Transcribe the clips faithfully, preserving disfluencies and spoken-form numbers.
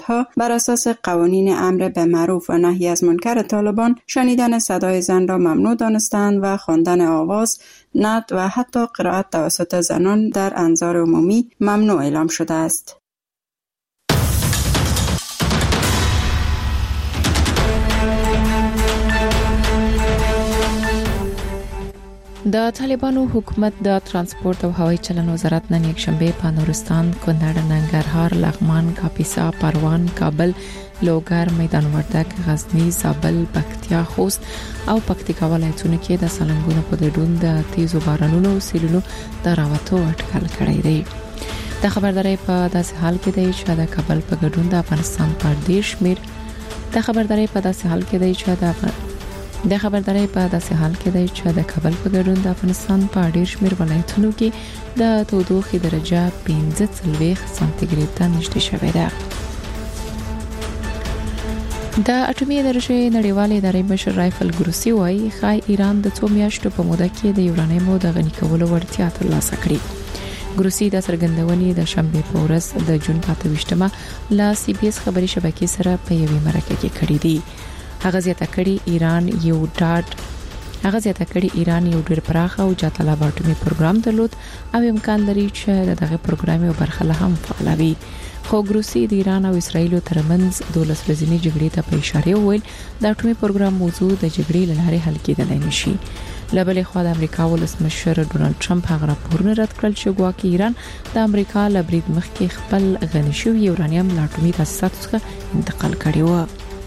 ها بر اساس قوانین امر به معروف و نهی از منکر طالبان شنیدن صدای زن را ممنوع دانستند و خواندن آواز، نعت و حتی قرائت توسط زنان در انظار عمومی ممنوع اعلام شده است. د طالبانو حکومت د ترانسپورت او هوایي چلن وزارت نن یکشنبه په نورستان، کونړ، ننګرهار، لغمان، کاپیسا، پروان، کابل، لوګر، میدان وردګ، غزنی، زابل، پکتیا، خوست او پکتیکا ولایتونو کې د سالنګونو په ګډون د تیزو بارانونو او سیلونو د راوتو اټکل کړی دی. د خبرداري په داسې حال کې دی چې د کابل په ګډون د افغانستان په ډیر شمیر د خبرداري په داسې حال کې دی چې د د خبرداري په داسې حال کې دی چې د کابل په ګډون د افغانستان په ډیر شمیر ولایتونو کې د تودوخې درجه پنځه څلوېښت سانتي ګراد ته نږدې شوې ده. د اټومي انرژي نړیوالې ادارې مشر رایفل ګروسی وايي خای ایران د څو میاشتو په موده کې د یورانیمو د غني کولو وړتیا ترلاسه کړې. ګروسی د څرګندونې د شنبه په ورځ د جون په اته ویشتمه لا سی بي اس خبري شبکې سره په یوې مرکه کې کړې دي. هغه زیاته کړي ایران یو ډاډ هغه زیاته کړي ایران یو ډېر پراخه او جاتلا اټومي پروګرام درلود او امکان لري چې دغه پروګرام یو برخه له هم فعالوي. خو ګروسی د ایران او اسرایل ترمنځ دولس ورځې جګړې ته په اشاره وویل د اټومي پروګرام موضوع د جګړې لاره حل کېدلای نشي. لبلې خو د امریکا ولسمشر ډونالد ټرمپ هغه راپورونه رد کړل چې ګواکې ایران د امریکا له برید مخکې خپل غني شوی یورانیم له اټومي تاسیساتو څخه انتقال کړی و.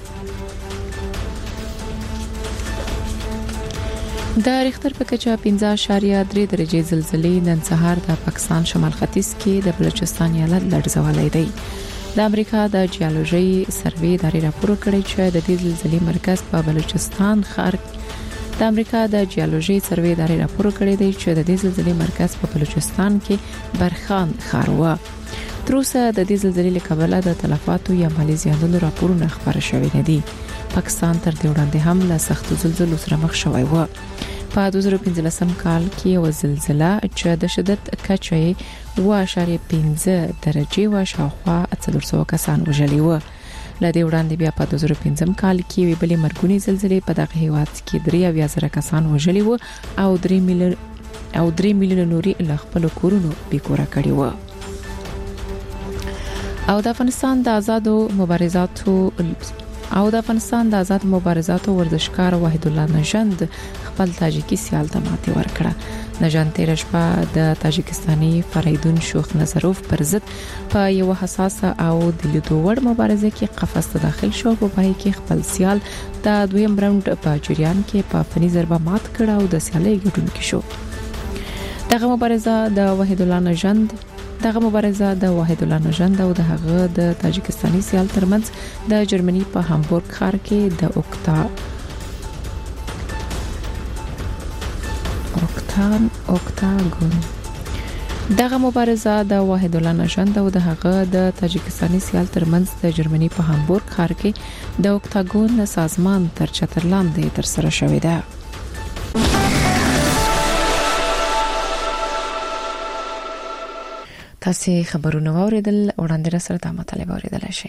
د ریختر په کچه پنځه اعشاریه درې درجه زلزلې نن سهار د پاکستان شمال ختیځ کې د بلوچستان ایالت لړزولې دی. د امریکا د جیولوژي سروې ادارې راپور کړی چې د دې زلزلې مرکز په بلوچستان ښار د امریکا د جیولوژي سروې ادارې راپور کړی دی چې د دې زلزلې مرکز په بلوچستان کې برخان ښار و. تر اوسه د دې زلزلې له کبله د تلفاتو یا مالي زیانونو راپورونه خبر شوي نه دي. پاکستان تر دې وړاندې هم له سخت زلزلو سره مخ شوی و. په دوه زره پنځلسم کال کې یو زلزلہ چې د شدت کچه یې اوه اعشاریه پنځه درجه و شاوخوا څلور سوه کسان وژلي و. له دې وړاندې بیا په دوه زره پنځم کال کې وی بلې مرګونی زلزلې په دغه هیواد کې درې اویا زره کسان وژلي و او درې میلیون او درې میلیون نوري له خپل کورونو بیکوره کړي و. او د افغانستان د آزادو مبارزاتو او د افغانستان د آزاد مبارزاتو ورزشکار وحید الله نژند خپل تاجیکی سیال ته ماتې ورکړه. نژند تیر شپه د تاجکستاني فریدون شوخ نظروف پر ضد په یو حساسه او د لیدو وړ مبارزه کې قفس ته داخل شو. په پای کې خپل سیال د دویم راوند په جریان کې په فني ضربه مات کړ او د سیالۍ ګډونکو شو. دغه مبارزه د وحید الله نژند دغه مبارزه د وحید الله نژند او د هغه د تاجکستاني سیال ترمنځ د جرمني په هامبورګ ښار کې د اوکتا اوکتان اوکتاګون دغه مبارزه د وحید الله نژند او د هغه د تاجکستاني سیال ترمنځ د جرمني په هامبورګ ښار کې د اوکتاګون سازمان تر چتر لاندې تر سره شوې ده. تاسو خبرونه واوریدل، وړاندې را سره د مطالعه واوریدل شي.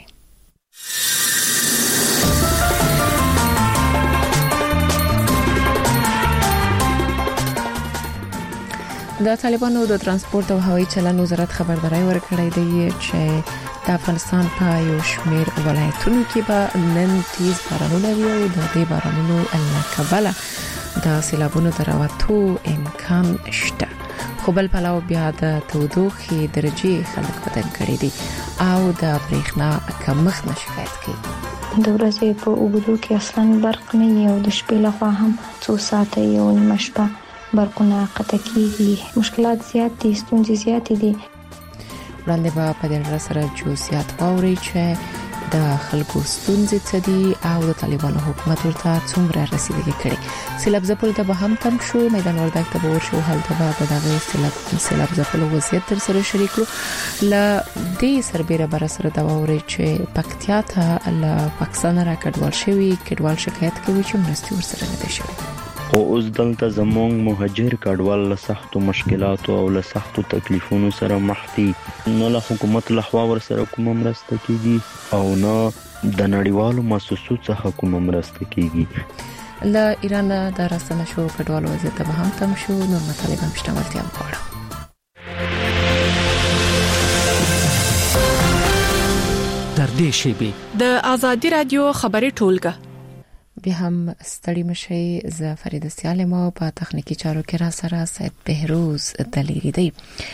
د طالبانو د ترانسپورت او هوایي چلن وزارت خبرداري ورکړې ده چې د افغانستان په یو شمېر ولایتونو کې به نن تیز بارانونه وي او د دې بارانونو له کبله د سیلابونو د راوتو امکان شته. خو بل پلاو بیا د تودوخې درجه خلک بدن کړی دي او د برېښنا کمښت شکایت کوي. د ورځې په اوبدو کې اصلا برق نه وي او د شپې لخوا هم څو ساعته یو نیمه شپه برقونه قطع کیږي. مشکلات زیات دي، ستونزې زیات دي. وړاندې به په دې سره جزئیات واوري چې د خلکو ستونزې څه دي او د طالبانو حکومت ورته څومره رسیدګي کړي. سیلاب ځپل ته به هم تم شو، میدان وردګ ته به ورشو، هلته به د دغه سیلاب سیلاب ځپل وضعیت تر سره شریک کړو. ل دې سربېره بر سره دا ووري چې پکتیا ته ل پاکستان را کډوال شوی کډوال شکایت کوي چې مرستي ورسره نه دي شوی. خو اوس دلته زموږ مهاجر کډوال له سختو مشکلاتو او له سختو تکلیفونو سره مخ دي. نه له حکومت لخوا ورسره کومه مرسته کیږي او نه د نړیوالو مؤسسو څخه کومه مرسته کیږي. له ایران د راستنه شو کډوال وضعیت به هم تم شو. نور مطالب هم شته ولتیا غواړم. در دې شیبې د آزادی رادیو خبري ټولګه بیا هم ستړي مشي. ز فرید سیالمو په تخنیکی چارو کې را سره سید بهروز دلیری دی.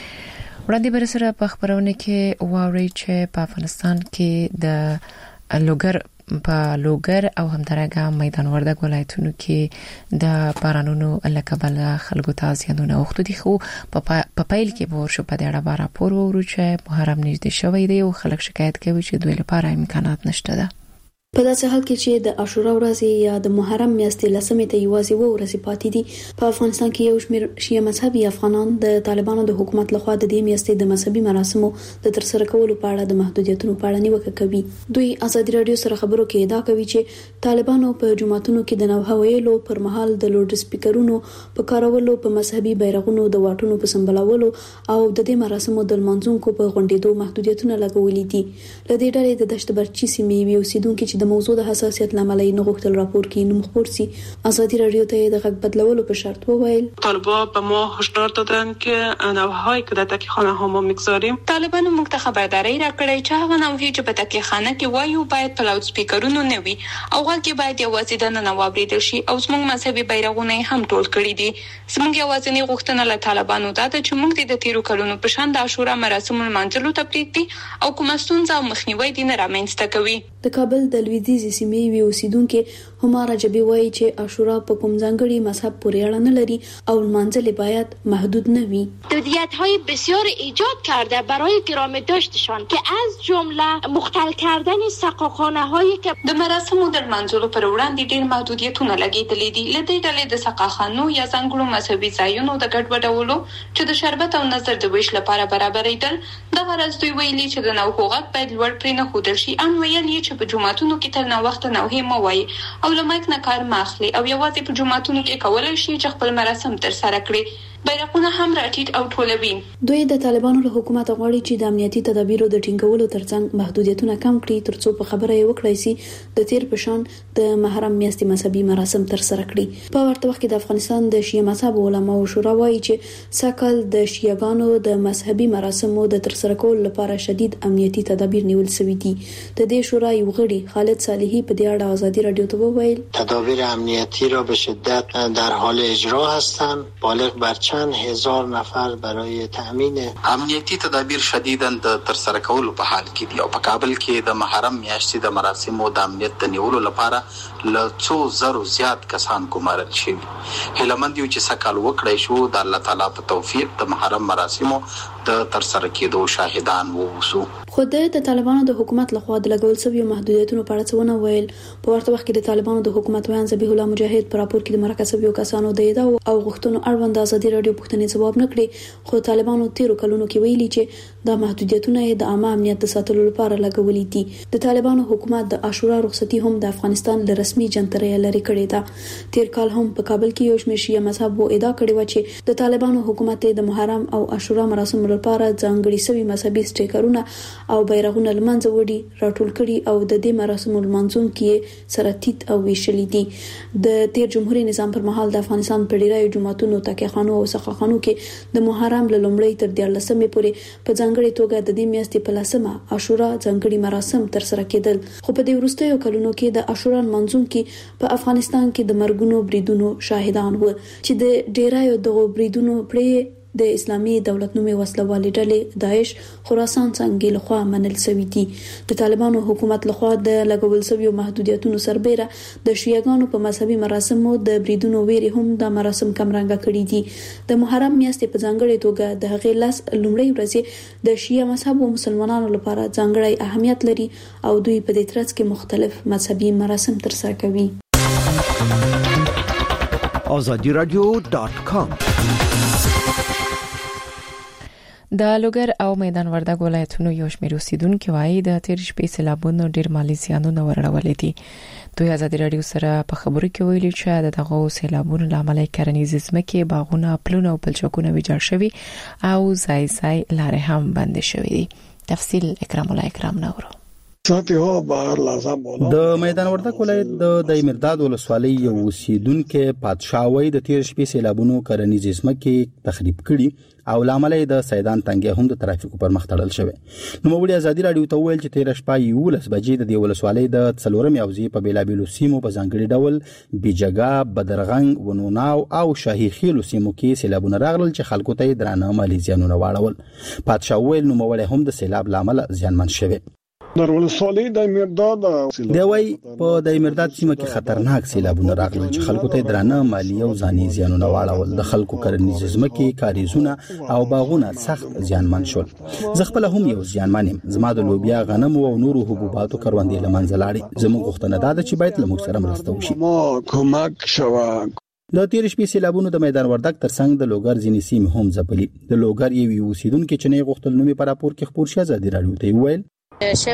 وړاندې بر سره په خبرونه کې واوري چې په افغانستان کې د لوګر په لوګر او همدارنګه میدان وردګ ولایتونو کې د بارانونو لکبل خلکو ته زیانونه اوخته دي. خو په پایل کې به ورشو په دې اړه بار راپور ورو چې محرم نږدې شوی دی او خلک شکایت کوي چې دوی لپاره امکانات نشته ده. په داسې حال کې چې د عاشورا ورځ یا د محرم میاشتې لسمې ته یوازې و ورځې پاتې دي، په افغانستان کې یو شمېر شیعه مذهبي افغانان د طالبانو د حکومت لخوا د دې میاشتې د مذهبي مراسمو د ترسره کولو په اړه د محدودیتونو په اړه نیوکه کوي. دوی آزادي رادیو سره خبرو کې ادعا کوي چې طالبانو په جماعتونو کې د نوحه ویلو پر مهال د لوډ سپیکرونو په کارولو، په مذهبي بیرغونو د واټونو په سمبالولو او د دې مراسمو د لمانځونکو په غونډېدو محدودیتونه لګولې دي. له دې ډلې د دشت برچی سیمې وی اوسیدونکو د موضوع د حساسیت لامل یې نه غوښتل راپور کې نوم خپور سي. آزادي رادیو ته د غږ بدلولو په شرط وویل طالبان به ما هشدار دادن که نوحه‌هایی که در تکیه‌خانه ها ما می‌گذاریم، طالبان موږ ته خبرداری راکړی چې هغه نوحې چې په تکیه‌خانه کې وایو باید په لاوډ سپیکرونو نه وي او غږ کې باید یوازې د نن واوریدل شي او زموږ مذهبي بیرغونه هم ټول کړی دي. زموږ یوازینی غوښتنه له طالبانو ده چې موږ د تیرو کلونو په شان د عاشورا مراسم منځلو ته پریږدي او کوم ستونزه او مخنیوي دي نه رامنځته کوي. د کابل د لویدیځ سیمې وی اوسیدونکو همار رجبی وایي چې عاشورا په کوم ځانګړي مذهب پورې اړه نه لري او منځل باید محدود نه وي. محدودیت‌های بسیار ایجاد کرده برای گرامی داشتشان که از جمله مختل کردن سقاخانه‌هایی که د مراسمو د منځلو پر وړاندې ډېر محدودیتونه لګیدلې دي. لدې ډلې د سقاخانو یا ځانګړو مذهبي ځایونو د ګډوډولو چې د شربت او نظر د ویش لپاره برابرېدل د غرض دوی ویلي چې د نوحو غږ باید لوړ پرې نه ښودل شي. ان ویل یې چې په جماعتونو کې تر نو وخت نوحې مو وایي او لمایک نه کار ماخلي او یوازې په جماعتونو کې کولای شي چې خپل مراسم تر سره کړي. بیرغونه هم راټیټ او ټولوي. دوی د طالبانو له حکومت غواړي چې د امنیتي تدابیرو د ټینګولو ترڅنګ محدودیتونه کم کړي ترڅو په خبره یې وکړای شي د تیر پشان د محرم میاشتې مذهبي مراسم تر سره کړي. په ورته وخت کې د افغانستان د شیعه مذهب علماو شورا وایي چې ساکل د شیعاګانو د مذهبي مراسمو د تر سره کولو لپاره شدید امنیتي تدابیر نیول شوي دي. د دې شورا یو غړي خالد صالحي په دې اړه آزادي رادیو ته وویل تدابیر امنیتی را به شدت در حال اجرا هستند. بالغ بر چند هزار نفر برای تامین امنیتی تدابیر شدیداً د تر سره کولو په حال کې دي او په کابل کې د محرم میاشتې د مراسمو د امنیت د نیولو لپاره له څو زرو زیات کسان ګمارل شوي. هیلمند یو چې سکال وکړی شو د الله تعالی په توفیق د محرم مراسمو د تر سره کېدو شاهدان ووسو. خو د طالبانو د حکومت لخوا د لګول شوی محدودیتونو په اړه څه ویل. په ورته وخت کې د طالبانو د حکومت ویان ذبیح الله مجاهد پر راپور کې د مرکز یو کسانو د ادعا او غوښتنو اړوند آزادي رادیو پوښتنې جواب نه کړي. خو طالبانو تیرو کلونو کې ویلي چې د محدودیتونو د عامه امنیت د ساتلو لپاره لګولې دي. د طالبانو حکومت د عاشورا رخصتي هم د افغانستان له رسمي جنترې لري کړې ده. تیر کال هم په کابل کې یو شمېر شیعه مذهب و ادعا کړې و چې د طالبانو حکومت د محرم او عاشورا مراسم لپاره ځانګړي سوي مذهبي سټیکرونه او بیرغونه لمنځه وړي راټول کړي او د دې مراسمو لمانځونکو سره تیت او ویشلې دي. د تیر جمهوریت نظام پر مهال د افغانستان په ډیرو جماعتونو تکیهخانو او سقاخانو کې د محرم له لومړۍ تر دیارلسمې پورې په ځانګړي توګه د دې میاشتې په لسمه عاشورا ځانګړي مراسم تر سره کېدل. خو په دې وروستیو کلونو کې د عاشورا منځونکو په افغانستان کې د مرګونو بریدونو شاهدان و چې د ډیرایو دغه بریدونو پرې د اسلامي دولت نومي وسلوالې ډلې داعش خراسان څنګه لخوا منل شوی دي. د طالبانو حکومت لخوا د لګول شوی محدودیتونو سربېره د شیعاګانو په مذهبي مراسمو د بریدونو ویري هم د مراسم کمرنګ کړي دي. د محرم میاشتې په ځانګړي توګه د هغې لاس لومړی ورځې د شیعه مذهب او مسلمانانو لپاره ځانګړی اهمیت لري او دوی په دې ترڅ کې مختلف مذهبي مراسم ترسره کوي. آزادی رادیو دات کام د لوګر او میدان وردګ ولایتونو یو شمېر اوسیدونکو وایي د تیر شپې سیلابونو ډېر مالي زیانونه ورړولې دي. دوی ازادي راډیو سره په خبرو کې ویلي چې دغه سیلابونو لامل کرنیز ځمکې، باغونه، پلونه او پلچکونه ویجاړ شوي او ځای ځای لارې هم بند شوي دي. تفصیل اکرام الله اکرام نورو. د میدان وردګ ولایت د دایمرداد ولسوالۍ یو اوسیدونکو پادشاوي د تیر شپې سیلابونو کرنیز ځمکې تخریب کړي او لامل د سیدان تنګي هم د ترافیکو پر مخ تړل شوی. نو موږ ازادي راډیو ته ویل چې تیر شپه یولس بجې د ولسوالۍ د څلورم یوزي په بیلابیلو سیمو په ځانګړي ډول بیجګا، بدرغنګ، ونوناو او شاهي خیلو سیمو کې سیلابونه راغلل چې خلکو ته درانه مالي زیانونه واړول. پادشاوي نو موږ هم د سیلاب لامل زیانمن شوی. در ولسوالۍ د دایمرداد دی وای په دایمرداد سیمه کې خطرناک سیلابونه راغلل چې خلکو ته درانه مالی او ځاني زیانونه واړول. د خلکو کرنیز ځمکې، کاریزونه او باغونه سخت زیانمن شول. زه خپل هم یو زیانمن یم. زما د لوبیا، غنم او نورو حبوباتو کروندې لمنځه لاړې. زموږ غوښتنه ده چې باید له موږ سره مرسته وشي. ما کومک شوه. د تیر شپې سیلابونو د میدان وردګ ترڅنګ د لوګر ځینې سیمې هم ځپلي. د لوګر یو اوسیدونکو چې نه غوښتل نومي په راپور کې خبر شي ازادي راډیو ته ویل شب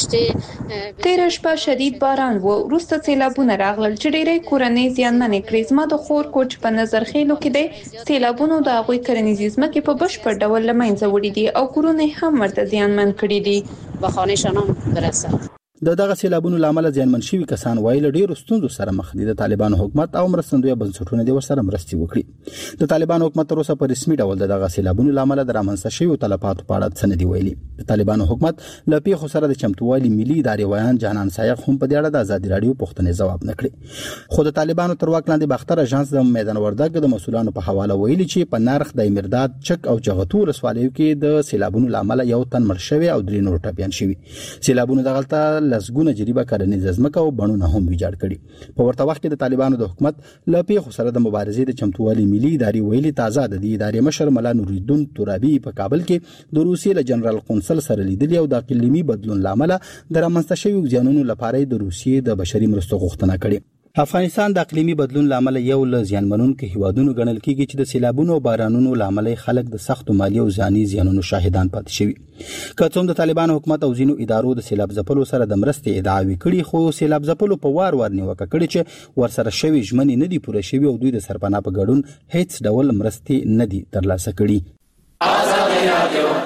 گذشته تیر شپه شدید باران و وروسته سیلابونه راغلل چې ډېرې کورنۍ زیانمنې کړې. زما د خور کوچ په نظر خېلو کې د سیلابونو د هغوی کرنیز ځمکې په بشپړ ډول له منځه وړي دي او کورونه هم ورته زیانمن کړي دي. به خانه‌شان هم برسه. د دغه سیلابونو لامل زیانمن شوي کسان وایي له ډېرو ستونزو سره مخ دي. د طالبانو حکومت او مرستندوی بنسټونه د ورسره مرستې وکړي. د طالبانو حکومت تر اوسه په رسمي ډول دغه سیلابونو لامل د رامنځته شویو تلفاتو په اړه څه نه دی ویلي. د طالبانو حکومت له پیښو سره د چمتووالي ملي ادارې ویان جهان سایق هم په دې اړه د ازادي راډیو پوښتنې ځواب نه کړي. خو د طالبانو تر واک لاندې باختر اژانس د میدان وردګ د مسولانو په حواله ویلي چې په نرخ د امرداد، چک او چغتو ولسوالیو کې د سیلابونو لامل یو تن مړ شوی او درې نور ټپيان شوي. سیلابونو دغلطه لسګونه جریبه کرنیز ځمکه او بڼونه هم ویجاړ کړي. په ورته وخت کې د طالبانو د حکومت له پیښو سره د مبارزې د چمتووالي ملي ادارې ویلي تازه د دې ادارې مشر ملا نوریدون ترابي په کابل کې د روسیې له جنرال قونسل سره لیدلي او د اقلیمي بدلون لامل د رامنځته شویو زیانونو لپاره د روسیې د بشري مرستو غوښتنه کړې. افغانستان د اقلیمي بدلون لامل یو له زیانمنونکو هیوادونو ګڼل کیږي چې د سیلابونو او بارانونو لامل خلک د سخت مالی او ځاني زیانونو شاهدان پاتې شوي. که څوم د طالبانو حکومت او ځینو ادارو د سیلاب ځپلو سره د مرستې ادعاوې کړي، خو سیلاب ځپلو په وار وار نیوکه کړي چې ورسره شوي ژمنې نه دي پوره شوي او دوی د سرپناه په ګډون هیڅ ډول مرستې نه دي ترلاسه کړي. ازادي راډیو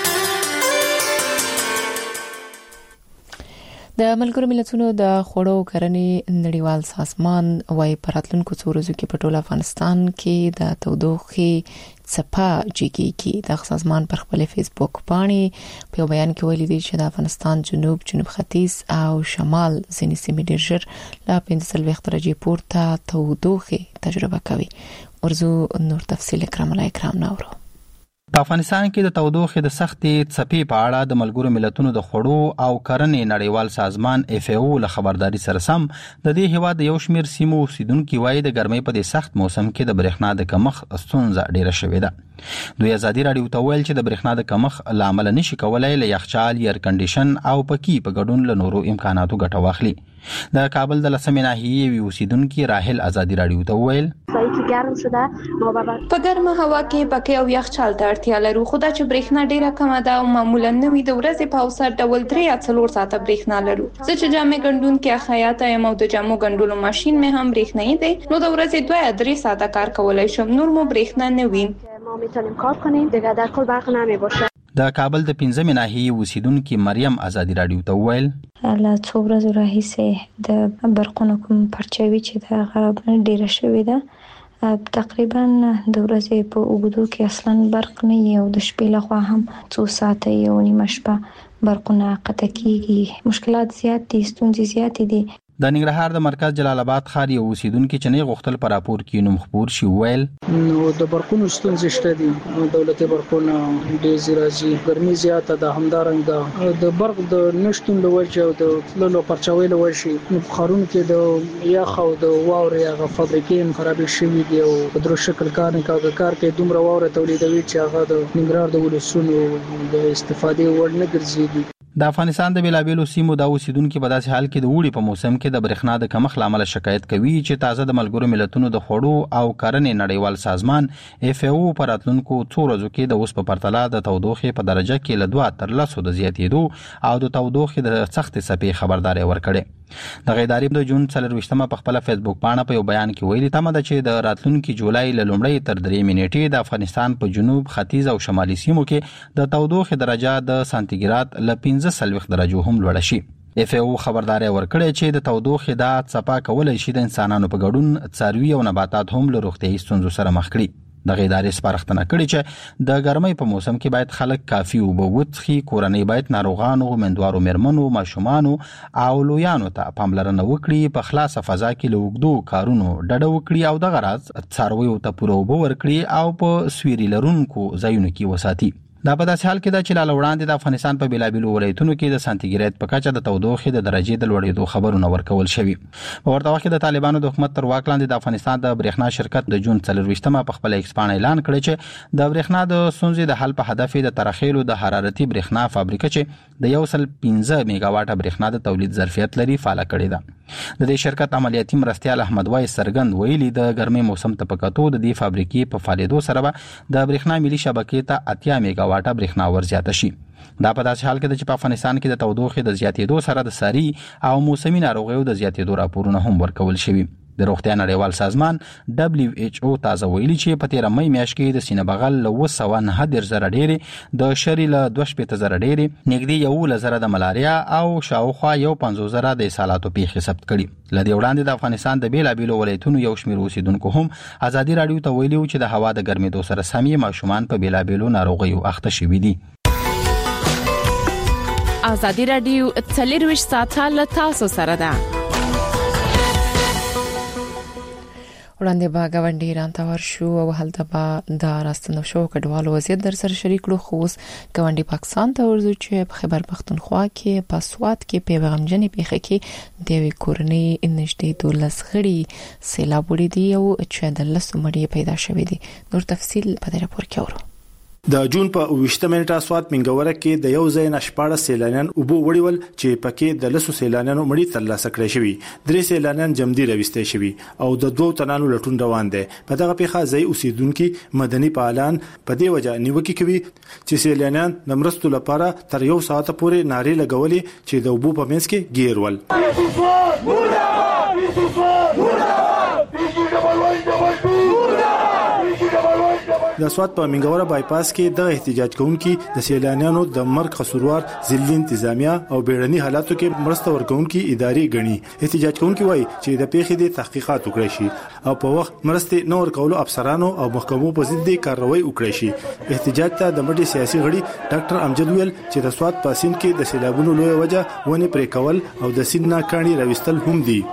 د ملګرو ملتونو د خوړو کرنې نړیوال سازمان وايي په راتلونکو څو ورځو کې په ټول افغانستان کې د تودوخې څپه جګیږي. د سازمان پر خپل فیسبوک باندې په بیان کې ویلي دي چې د افغانستان جنوب، جنوب ختیځ او شمال ځینې سیمې ډېر ژر لا پنځه څلوېښت درجې پورته تودوخې تجربه کوي. ورزو نور تفصیل اکرام الله اکرام نورو. په افغانستان کې د تودوخې د سختې څپې په اړه د ملګرو ملتونو د خوړو او کرنې نړیوال سازمان اف ای او له خبرداري سره سم د دې هیواد یو شمېر سیمو اوسیدونکو وایي د ګرمۍ په دې سخت موسم کې د برېښنا د کمښت ستونزه ډېره شوې ده. دوی ازادي راډیو ته ویل چې د برېښنا د کمښت لامل نشي کولای له یخچال، ایر کنډیشن او پکې په ګډون له نورو امکاناتو ګټه واخلي. د کابل د لسمې ناحیې وی اوسیدونکو راحل ازادي راډیو ته ویل په ګرمه هوا کې پکې او یخچال ته اړتیا لرو، خو دا چې برېښنا ډیره کمه ده او معمولا نه وي، د ورځې په اوسط ډول درې یا څلور ساعته برېښنا لرو. زه چې جامې ګنډونکې خیاطه یم او د جامو ګنډلو ماشین مې هم برېښنایي دی، نو د ورځې دوه یا درې ساعته کار کولی شم، نور مو برېښنا نه وي. ما میتونیم کار کنیم دیگه در کل برق نمیباشه. د کابل د پنځمې ناحیې اوسیدونکو مریم ازادي راډیو ته ویل له څو ورځې راهیسې د برقونو کوم پرچاوي چې دا ډیره شوې ده، تقریبا د ورځې په اوږدو کې اصلا برق نه وي او د شپې لخوا هم څو ساعته یو نیمه شپه برقونه قطع کیږي. مشکلات زیات دي، ستونزې زیاتې دي. د ننګرهار د مرکز جلال آباد ښار یو اوسیدونکو چې نه غوښتل پر راپور کې نوم خبر شي ویل نو د برقونو ستونزې شته دي، دولتي برقونه ډېر راځي، ګرمي زیاته ده، همدارنګه د برق د نشټون له وجې او د تللو پرچاوي له وجې نو په ښارونو کې د یخ او د واورې هغه فابریکې هم خرابې شوي دي او په درو شکل کار نه کوي کار کې دومره واوره تولیدوي چې هغه د ننګرهار د ولسونو د استفادې وړ نه ګرځي. د افغانستان د بیلابیلو سیمو د اوسیدونکو په داسې حال کې د وړي په موسم کې د برېښنا د کمښت لامل شکایت کوي چې تازه د ملګرو ملتونو د خوړو او کرنې نړیوال سازمان اف ای او پر راتلونکو څو ورځو کې د اوس په پرتله د تودوخې په درجه کې له دوه تر لسو د زیاتېدو او د تودوخې د سخت څپې خبرداري ورکړې. د غیداری د جون څلرویشتمه په خپل فیسبوک باندې په یو بیان کې ویلي تمه ده چې د راتلونکي جولای له لومړۍ تر درې نیټې د افغانستان په جنوب، ختیځ او شمالي سیمو کې د تودوخې درجه د سانتیګراد له پنځه څلوېښت درجو هم لوړه شي. اف ای او خبرداري ورکړې چې د تودوخې د څپه کولای شي د انسانانو په ګډون څاروي او نباتات هم له روغتیايي ستونزو سره مخ کړي. د غیداري سپارښتنه کړې چې د ګرمۍ په موسم کې باید خلک کافي اوبه وڅښي، کورنۍ باید ناروغانو، مندوارو مېرمنو، ماشومانو او لویانو ته پاملرنه وکړي، په خلاصه فضا کې له اوږدو کارونو ډډه وکړي او دغه راز څارویو ته پوره اوبه ورکړي او په سویري لرونکو ځایونو کې وساتي. دا په داسې حال کې ده چې لاله وړاندې د افغانستان په بیلابیلو ولایتونو کې د سانتیګریډ په کچه د تودوخې د درجې د لوړېدو خبرونه ورکول شوي. په ورته وخت کې د طالبانو د حکومت تر واک لاندې د افغانستان د برېښنا شرکت د جون څلرویشتمه په خپل ایکس پاڼه اعلان کړی چې د برېښنا د ستونزې د حل په هدف د ترخیلو د حرارتي برېښنا فابریکه چې د یو سل پنځه میگا واټه برېښنا د تولید ظرفیت لري فعال کړې ده. د دې شرکت عملیاتي مرستیال احمد وای سرګند ویلي د ګرمۍ موسم ته پکاتو د دې فابریکې په فعالیدو سره د برېښنا ملي شبکې ته اتیا میگا واټه برېښنا ورزیاته شي. دا په داسې حال کې چې په افغانستان کې د تودوخې د زیاتېدو سره د ساري او موسمي ناروغیو د زیاتېدو راپورونه هم ورکول شوي. د روغتیا نړیوال سازمان دبليو ایچ او تازه ویلي چې په تیر مې میاشت کې د سینه بغل له اوه سوه نهه دېرش زره ډېرې، د شری له دوه شپېته زره ډېرې، نږدې یولس زره د ملاریا او شاوخوا یو پنځوس زره د اسهالاتو پیښې ثبت کړي. له دې وړاندې د افغانستان د بیلابیلو ولایتونو یو شمېر اوسیدونکو هم ازادي راډیو ته ویلي چې د هوا د ګرمېدو سره سم یې ماشومان په بیلابیلو ناروغیو اخته شوي دي. ازادي راډیو څلرویشت ساعته له تاسو سره ده. وړاندې به غونډې ایران ته ورشو او هلته به د راستنو شو کډوالو وضعیت در سره شریک کړو. خو اوس غونډې پاکستان ته ورځو چې په خیبر پختونخوا کې په سوات کې په غمجنې پیښه کې د وی کورنۍ نږدې دولس غړي سیلاب وړي دي او چې د لس مړي پیدا شوي دي. نور تفصیل په دې راپور کې اورو. د جون په اوویشتمه نیټه سوات منګوره کې د یو ځای نشپاړه سیلانیان اوبو وړیول چې پکې د لسو سیلانیانو مړي ترلاسه کړی شوی. درې سیلانیان جمدی راوستي شوی او د دوه تنانو لټون روان دي. په دغه پیښه ځای اوسیدونکو مدني فعالان په دې وجه نیوکه کوي چې سیلانیان د مرستو لپاره تر یو ساعت پورې نارې لګولې چې د اوبو په منځ کې گیر ول. د سوات په منګوره بایپاس کې د احتجاج کوونکي د سیلانیانو د مرګ قصوروار ځلې انتظامیه او بیړني حالاتو کې مرسته ورکوونکي ادارې غني. احتجاج کوونکي وایي چې د پیښې د تحقیقات وکړي شي او په وخت مرسته نور کولو افسرانو او محکمو په ضد کاروایی وکړي شي. احتجاج ته د مډي سیاسي غړي ډاکټر امجد ویل چې د سوات په سیند کې د سیلابونو لوی وجه ونه پرې کول او د سیند نه کاني راوستل هم دي.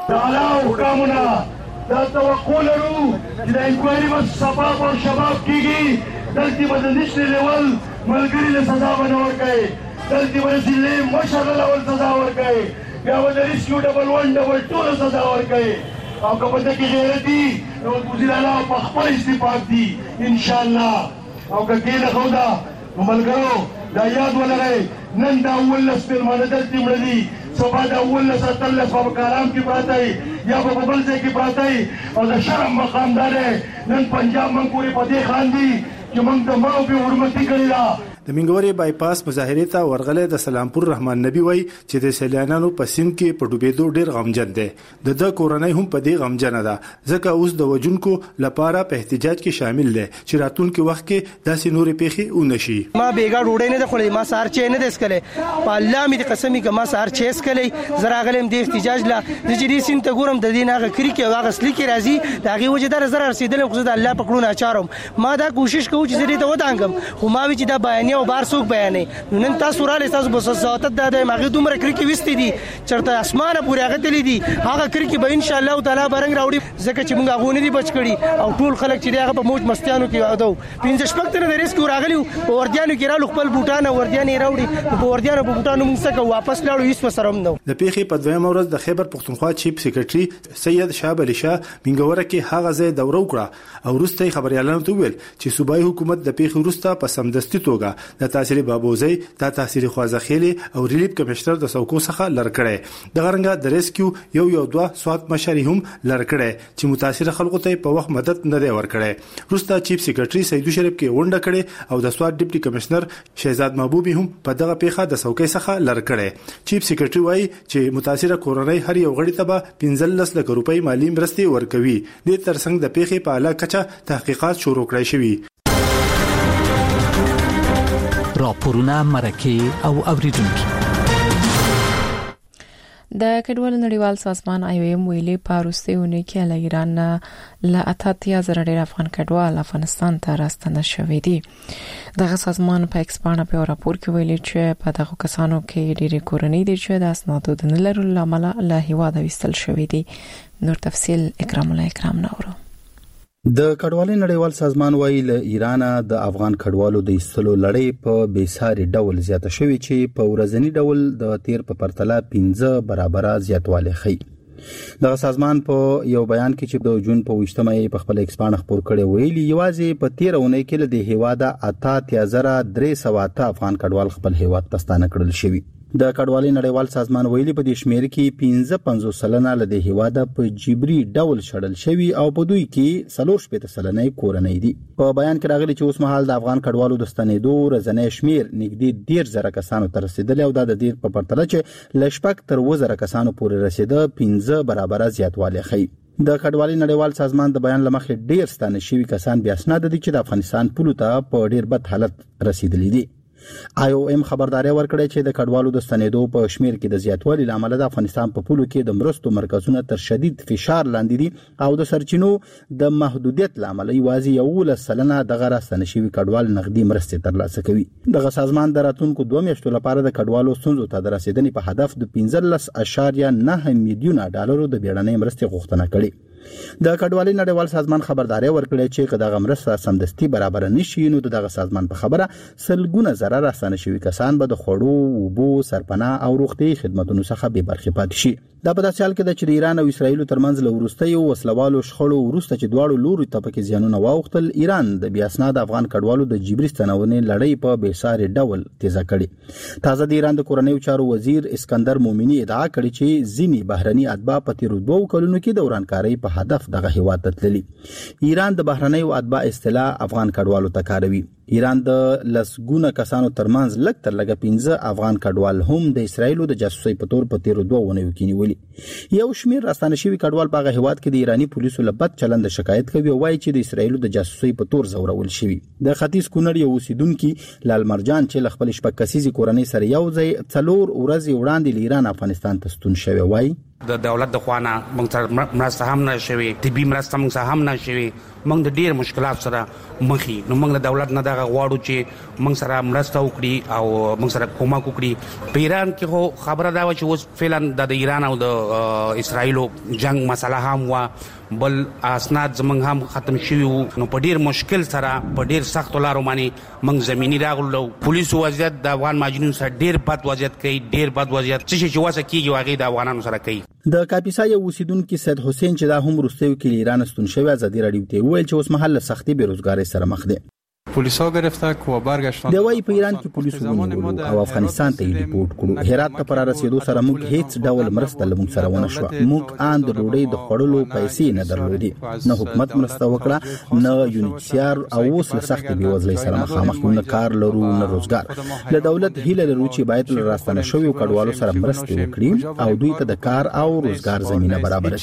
دا توقع لرو چې د انکوایري په سبب او شباب کېږي دلته به د نشته لیول ملګري له سزا باندې ورکوي، دلته به د ضلع مشر له سزا ورکوي، بیا به د ریسکیو ډبل ون ډبل ټو له سزا ورکوي او که په دې کې غیرت دي نو وزیر اعلی په خپل استعفاف دي انشاءالله. او که کې نه خو دا ملګرو دا یاد ولرئ نن دا اولس مېلمانه دلته مړه دي، سبا دا اولس اتلس په کارام کې پراته یا په بل ځای کې پراته او د شرم مقام دا دی نن پنجاب موږ پورې په دې خاندي چې موږ د مړو په حرمتي کړی ده. د منګوري بایپاس مظاهره ته ورغله د سلامپور رحمان نبی وای چې د سیلانیانو په سیند کې په ډوبېدو ډېر غمجن دي. د د کورونای هم په دې غمجن ده ځکه اوس د وجونکو لپاره په احتجاج کې شامل دي چې راتلونکي وخت کې داسې نورې پیښې ونشي. ما بیګا ډوډۍ نه خورې، ما سار چې نه دسکلې، په الله مې د قسمي که ما سار چې سکلې زراغلم د احتجاج لا د جدي سین ته ګورم د دې نه کری کې واغ اصلي کې راځي دغه وجه در زره رسیدل خو د الله پکړو نه اچارم. ما دا کوشش کوم چې زری ته ودانګم خو ما وی چې دا بیان او بار څوک بیانې نن تاسو را لساس بو سوات د ماغي دومره کری کې وستې دي چرته اسمانه پورې هغه تللی دي هغه کری کې به ان شاء الله تعالی برنګ راوړي ځکه چې موږ غوونه دي بچ کړي او ټول خلک چې هغه په موج مستیانو کې وادو پنځه شپږ تر د ریسک راغلی او وردیانو کې را خپل بوټان وردیان راوړي په وردیانو په بوټانو موږ څخه واپس لاړو هیڅ وسرم نو. د پیښې په دویم ورځ د خیبر پختونخوا چیف سیکریټري سید شاه علي شاه منګوره کې هغه ځای دوره وکړه او وروسته خبريالانو ته ویل چې صوبایي حکومت د پیښې وروسته په سمدستي توګه د تحصیل بابوزي د تحصیل خوازخیلي او ریلیف کمشنر د سوکو څخه لر کړي د غرنګ د ریسکیو یو یو دوه سوات مشري هم لر کړي چې متاثر خلکو ته په وخت مدد نه دی ورکړي. روستا چیف سیکریټري سیدو شریف کې ونډه کړي او د سوات ډیپټي کمشنر شهزاد محبوبي هم په دغه پیښه د سوکې څخه لر کړي. چیف سیکریټري وايي چې متاثر کورنۍ هر یو غړي ته به پنځلس لک روپۍ مالی مرستې ورکوي. د ترڅنګ د پیښې په اعلی کچه تحقیقات شروع کړای شوي. راپورونه مرکه او اوریدونکو د کډوالو نړیوال سازمان آی او ایم ویلي په روسیونه کې له ایران له اتیا زره ډیر افغان کډوال افغانستان ته راستنه شوي دي. دغه سازمان په ایکسپانه په راپور کې ویلي چې په دغه کسانو کې ډېری کورنۍ دي چې د اسنادو د نه لرلو لامل له هیواده وستل شوي دي. نور تفصیل اکرام الله اکرام نورو. د کډوالو نړیوال سازمان وایي له ایران د افغان کډوالو د ایستلو لړۍ په بیساري ډول زیاته شوې چې په ورځنی ډول د تیر په پرتله پنځه برابر زیاتوالی ښیي. دغه سازمان په یو بیان کې چې د جون په وشتمه په خپل ایکسپان خبر کړي ویلي یوازې په تیر اونۍ کې له هیواده اتیا زره درې سوه اته افغان کډوال خپل هیواد ته ستانه کړل شوي. د کډوالۍ نړیوال سازمان ویلي په دې شمیر کې پنځه پنځوس سلنه له هیواده په جبري ډول شړل شوي او په دوی کې څلور شپږ سلنه کورنۍ دي. په بیان کې راغلي چې اوس مهال د افغان کډوالو د ستنېدو ورځنی شمیر نږدې ډیر زره کسانو ته رسیدلی او د دې په پرتله چې له شپږ تر اووه زره کسانو پورې رسیده پنځه برابر زیاتوالی ښیي. د کډوالۍ نړیوال سازمان د بیان لمخې ډیر ستانه شوي کسان بیا اسناد دي چې د افغانستان پولو ته په ډیر بد حالت رسیدلي دي. آی او ایم خبرداري ورکړه چې د کډوالو د ستنېدو په شمیر کې د زیاتوالي لامل د افغانستان په پولو کې د مرستو مرکزونه تر شدید فشار لاندې دي او د سرچینو د محدودیت لامل یوازې یولس سلنه دغه راستنه شوي کډوال نقدي مرستې ترلاسه کوي. دغه سازمان د راتلونکو دوه میاشتو لپاره د کډوالو ستونزو ته د رسیدنې په هدف د پنځلس اعشاریه نه میلیونه ډالرو د بیړنۍ مرستې غوښتنه کړې. د کډوالۍ نړیوال سازمان خبرداري ورکړه چې کداغه مرسته سمدستي برابر نشي نو دغه سازمان په خبره سلګونه زره راستنه شوي کسان به د خوړو، اوبو، سرپناه او روغتي خدماتو څخه بې برخې پاتې شي. دا په داسې حال کې د ایران او اسرایل ترمنځ له وروستیو وسلوالو شخړو وروسته چې دواړو لوري ته پکې زیانونه واوښتل، ایران د بیا اسناد افغان کډوالو د جبري ستنونې لړۍ په بیساري ډول تیزه کړې. تازه د ایران د کورنیو چارو وزیر اسکندر مومنی ادعا کړې چې ځینې بهرني اتباع په تیرو دوو کلونو کې د ورانکارۍ په هدف دغه هیواد ته تللي. ایران د بهرنیو اتباع اصطلاح افغان کډوالو ته کاروي. ایران د لسګونه کسانو ترمنځ لږ تر لږه پنځه افغان کډوال هم د اسرایل د جاسوسۍ په تور په تیرو دوه ونیو کې نیولي. یو شمیر راستانه شوي کډوال په هغه هیواد کې د ایرانی پولیسو له بد چلند شکایت کوي او وایي چې د اسرایل د جاسوسۍ په تور زورول شوي. د ختیځ کونړ یو اوسیدونکي لال مرجان چې له خپل شپږ کسیزې کورنۍ سره یو ځای څلور ورځې وړاندې له ایران افغانستان ته ستون شوی وایي د دولت د خوانه موږ سره مرسته هم نه شوي، طبي مرسته موږ سره هم نه شوي، موږ د ډیر مشکلات سره مخ یو. نو موږ د دولت نه دغه غواړو چې موږ سره مرسته وکړي او موږ سره کومک وکړي. په ایران کې خو خبره دا و چې اوس فعلا د ایران او د اسرایل جنگ مسله هم و، بل اسناد زمونږ هم ختم شوي وو. نو په ډیر مشکل سره په ډیر سخت لارو باندې موږ زمینی راغلو. پولیسو وضعیت د افغان ماجرینو سره ډیر بد وضعیت کوي، ډیر بد وضعیت څه چې واسه کیږي واغې د افغانانو سره کوي. د کاپیسا یو اوسیدونکي سید حسین چې دا هم وروستیو کې له ایران ستون شوی ازادي راډیو ته وویل چې اوس مهال سختي بیروزګارۍ سره مخ دي. پولیسا گرفتک و برگشتن. د وای په ایران کې پولیسو ونیول او افغانستان ته ریپورت کړو. هرات ته پر رسیدو سره موږ هیڅ ډول مرسته لمون سره ونه شو. موږ ان د ډوډۍ د خړلو پیسې نه درلودې، نه حکومت مرسته وکړه، نه یونیسیار او اوس له سخت بیوزلۍ سره مخامخ یو، نه کار لرو نه روزګار. له دولت هیله لرو چې باید له راستنه شوی کډوالو سره مرسته وکړي او دوی ته د کار او روزګار زمينه برابر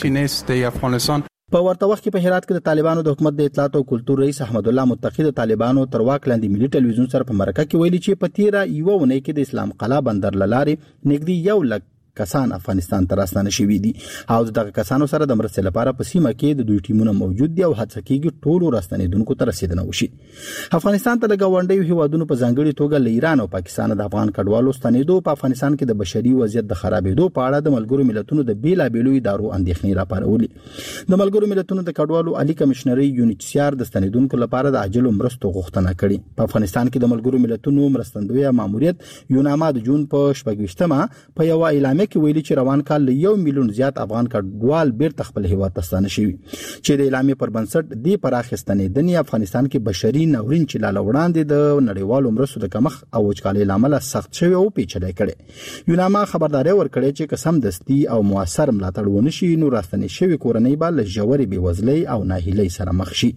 کړي. په ورته وخت کې په هرات کې د طالبانو د حکومت د اطلاعات او کلتور رئیس احمد الله متقی د طالبانو تر واک لاندې ملي ټلویزیون سره په مرکه کې ویلي چې په تیره یو ونې کې د اسلام قلعه بندر لارې نږدې یو لک کسان افغانستان ته راستنه شوي دي او دغه کسانو سره د مرستې لپاره په سیمه کې د دوی ټیمونه موجود دي او هڅه کیږي ټولو راستنیدونکو ته رسیدنه وشي. افغانستان ته د گاونډیو هیوادونو په ځانګړي توګه له ایران او پاکستان د افغان کډوالو ستنېدو په افغانستان کې د بشري وضعیت د خرابېدو په اړه د ملګرو ملتونو د بیلابېلو ادارو اندېښنې راپارولې. د ملګرو ملتونو د کډوالو عالی کمشنري یونیسیار د ستنېدونکو لپاره د عاجل مرستو غوښتنه کړې. په افغانستان کې د ملګرو ملتونو مرستندوی ماموریت یوناما د جون په شپږ ویشتمه په یو اعلامیه اعلامیه کې ویلي چې روان کال له یو میلیون زیات افغان کډوال بیرته خپل هیواد ته ستانه شوي چې د اعلامیه پر بنسټ دی پراخستنې د افغانستان کې بشري ناورین چې لاله وړاندې د نړیوالو مرستو د کمښت او وچکالۍ لامل سخت شوی او پیچلې کړي یوناما خبرداري ورکړي چې قسم دستی او موثر ملاتړ ونشي نو راستنې شوی کورنۍ به له ژورې بېوزلۍ او ناهیلۍ سره مخ شي.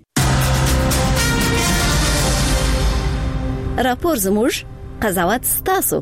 راپور زموږ قضاوت ستاسو.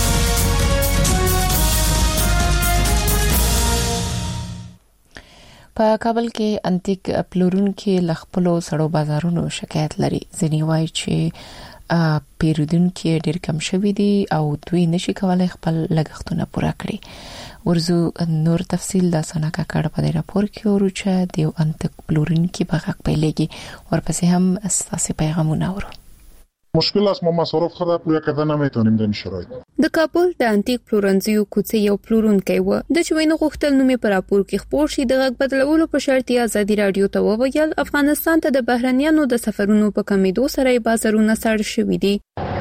په کابل کې انتیک پلورونکو لخپلو سړو بازارونو شکایت لري. ځینې وایي چې پیرودونکو ډېر کم شوي دي او دوی نشي کولای خپل لګښتونه پوره کړي. ورزو نور تفصیل د سنا کاکړ په راپور کې ورو چې دیو انتیک پلورونکو په حق پیلېږي ورپسې هم اساسي پیغامونه ورو. مشکل است ما مصارف خود پوره کردن نمیتونیم در این شرایط. د کابل د انتیک پلورنځیو کوڅې یو پلورونکی و د چوینو غوښتل نومې پر راپور کې خبر شي د غږ بدلولو په شرط ازادي رادیو ته وویل افغانستان ته د بهرنیانو د سفرونو په کمیدو سره بازارونه سړ شوي دي.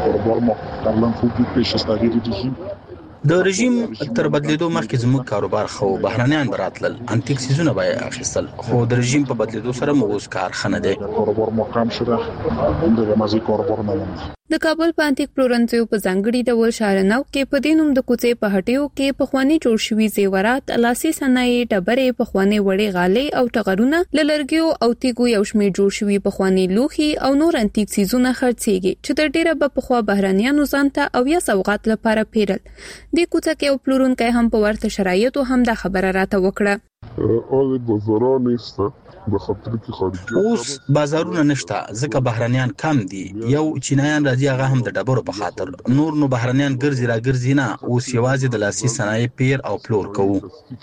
د رژیم تر بدلیدو مخکې زموږ کاروبار خو بهرنیان براتل انتیک سیزونه به اخیستل خو د رژیم په بدلیدو سره موږ کار خنه دي. کاروبار ما کم شده دغه مزي کاروبار نه لرم. د کابل په انتیک پلورنځیو په ځانګړي ډول شارناو کې په دینوم د کوڅې په هټیو کې په خواني جوړ شوي زیورات لاسي صنایع ډبرې په خواني وړې غالۍ او ټغرونه للرګیو او تیګو یو شمېر جوړ شوي په خواني لوخي او نور انتیک سیزونه خرڅيږي چې د ډیره په خوا بهرانيانو ځانته او یا سوغات لپاره پیرل. د کوڅه کې یو پلورونکی هم په ورته شرایطو هم د خبره راته وکړه. اول بازارونه نشته د خاطر کې خارجي اوس بازارونه نشته ځکه بهرانيان کم دي. یو چینایان راځي هغه هم د ډبرو په خاطر نور نو بهرانيان ګرځي را ګرځي نه اوس یوازې د لاسي صنایع پیر او پلور کوو.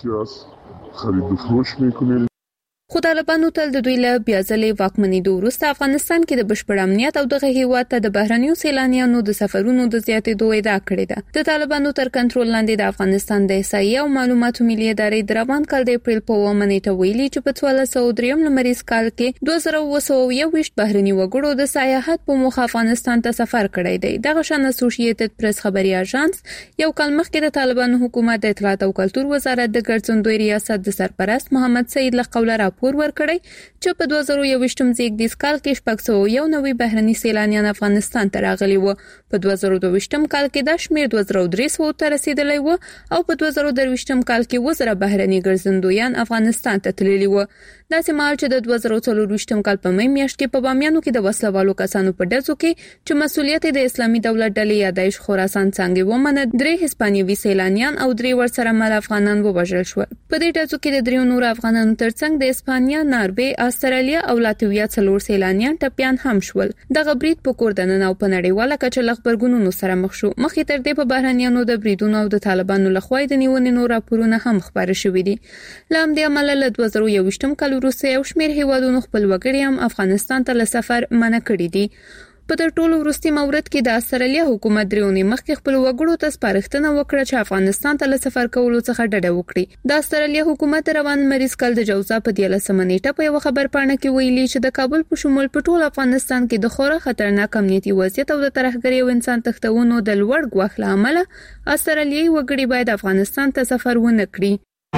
خرید فروش میکنیم. خو طالبانو تل د دوی له بیا ځلې واکمنۍ وروسته افغانستان کې د بشپړ امنیت او دغه هیواد ته د بهرنیو سیلانیانو د سفرونو د زیاتېدو ادعا کړې ده. د طالبانو تر کنټرول لاندې د افغانستان د احصایې او معلوماتو ملي ادارې د روان کال د اپریل په اوومه نیټه ویلي چې په څوارلس سوه دریم لمریز کال کې دوه زره اوه سوه یوویشت بهرني وګړو د سیاحت په موخه افغانستان ته سفر کړی دی. دغه شان اسوسییټډ پریس خبري اژانس یو کال مخکې د طالبانو حکومت د اطلاعات او کلتور وزارت د ګرځندوی ریاست د سرپرست محمد سعید له قوله راپور ورکړی چې په دوه زره یوویشتم زیږدیز کال کې شپږ سوه یو نوي بهرني سیلانیان افغانستان ته راغلي وو. په دوه زره دوهویشتم کال کې دا شمېر دوه زره درې سوه ته رسیدلی وو او په دوه زره درویشتم کال کې اووه زره بهرني ګرځندویان افغانستان ته تللي وو. داسې مهال چې د دوه زره څلورویشتم کال په می میاشت کې په بامیانو کې د وسلوالو کسانو په ډزو کې چې مسؤلیت د اسلامي دولت ډلې یا داعش خراسان څنګه ومنه درې هسپانیوي سیلانیان او درې ورسره مل افغانان ووژل شول. په دې ډزو کې د دریو نور افغانانو ترڅنګ د اسپانیا، ناروې، استرالیا او لاتویا څلور سیلانیان ټپيان هم شول. دغه برید په کوردنن او په نړیواله کچه لغبرګونونو سره مخ شو. مخکې تر دې په بهرانيانو د بریدونو او د طالبانو لخوا د نیونې نور راپورونه هم خبر شوې دي. لام د عمل له دوه زره یوویشتم کال وروسته یو شمېر هیوادونو خپل وګړي هم افغانستان ته له سفر منع کړي دي. په تر ټولو وروستي مورد کې د استرالیا حکومت دریونی مخکې خپل وګړو ته سپارښتنه وکړه چې افغانستان ته له سفر کولو څخه ډډه وکړي. د استرالیا حکومت روان مریض کال د جوزا په دیارلسمه نیټه په یو خبر پاڼه کې ویلي چې د کابل په شمول په ټول افغانستان کې د خورا خطرناک امنیتي وضعیت او د ترهګرۍ او انسان تښتونو د لوړ ګواښ له امله استرالیایي وګړي باید افغانستان ته سفر ونه کړي.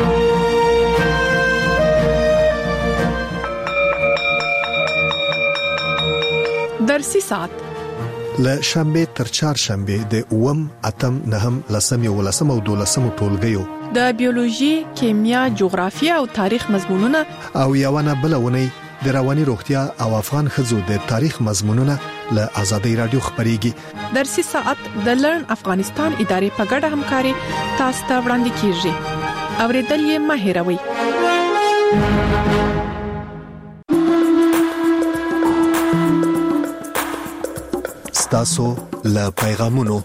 درسي ساعت له شنبه تر چهارشنبه د اوم اتم نهم لسم یو لسم او دولسم ټولګیو د بیولوژي، کیمیا، جغرافیه او تاریخ مضمونونه او یوونه بلونه د رواني روغتیا او افغان خزو د تاریخ مضمونونه له آزادۍ رادیو خبريږي. درسي ساعت د لرن افغانستان ادارې په ګډه همکاري تاسو ته وړاندې کیږي. اوریدل یې مه هېروئ. تاسو له پیغامونو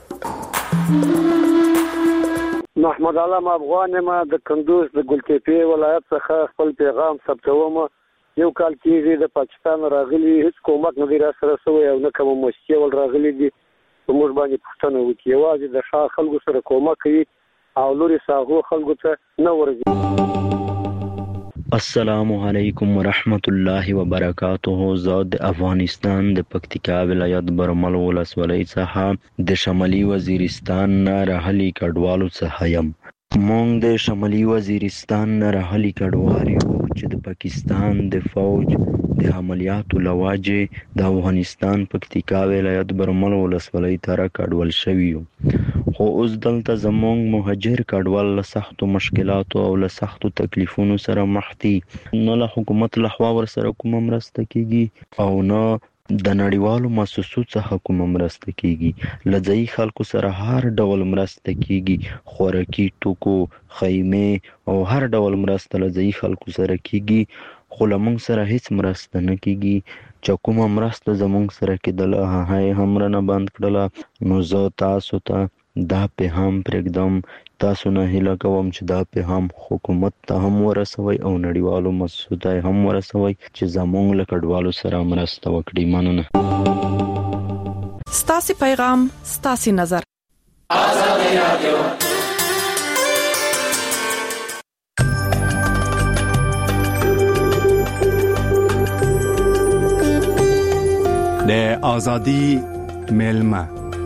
محمد علام افغان ما د کندوز د ګلتپې ولایت څخه خپل پیغام ثبتوم. یو کال کېږي د پاکستان راغلي هیڅ کومک نه دی را سره شوی او نه کوم مشکل ول راغلي دي. موږ باندې پښتنه وکي یوازې د شاه خلکو سره کومک کوي او لوري ساغو خلکو ته نه ورځي. السلام علیکم ورحمت الله وبرکاته. زه د افغانستان د پکتیکا ولایت برمل ولسوالۍ څخه د شمالي وزیرستان نه راغلي کډوالو څخه یم. مونږ د شمالي وزیرستان نه راغلي کډوال یو چې د پاکستان د فوج د عملیاتو له وجې د افغانستان پکتیکا ولایت برمل ولسوالۍ ته راکډوال شوي یو، خو اوس دلته زمونږ مهاجر کډوال له سختو مشکلاتو او له سختو تکلیفونو سره مخ دي. نه له حکومت لخوا ورسره کومه مرسته کیږي او نه د نړیوالو مؤسسو څخه کومه مرسته کیږي. له ځایي خلکو سره هر ډول مرسته کیږي، خوراکي توکو، خیمې او هر ډول مرسته له ځایي خلکو سره کیږي، خو له موږ سره هیڅ مرسته نه کیږي. چې کومه مرسته زموږ سره کېدله هغه هم رانه بند کړله. نو زه تاسو ته دا پیغام پرېږدم، تاسو نه هیله کوم چې دا پیغام حکومت ته هم ورسوي او نړیوالو مؤسسو ته هم ورسوي چې زموږ له کډوالو سره مرسته وکړي. مننه. ستاسو پیغام، ستاسو نظر. آزادي رادیو. د آزادی ملما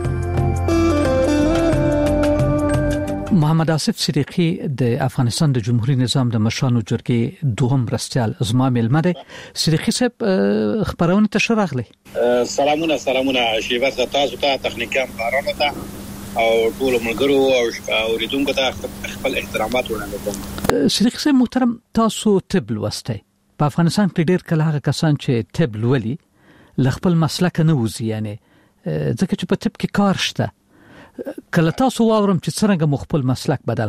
محمد آصف صدیقی د افغانستان د جمهوریت نظام د مشرانو جرګې دوهم مرستیال زما ملما دی. صدیقی صاحب خبرونه ته شراغلی. سلامونه سلامونه شیبر تاسو ته تخنیکان کارونه ته او ټول ملګرو او اوریدونکو ته خپل احترامات وړاندې کوم. صدیقی صاحب محترم، تاسو طب لوستی. په افغانستان کې ډېر کله هغه کسان چې طب لولي لخپل مسلک نه وځي، یعنی ځکه چې په طب کې کار شته. کله تاسو واورم چې څنګه مخبل مسلک بدل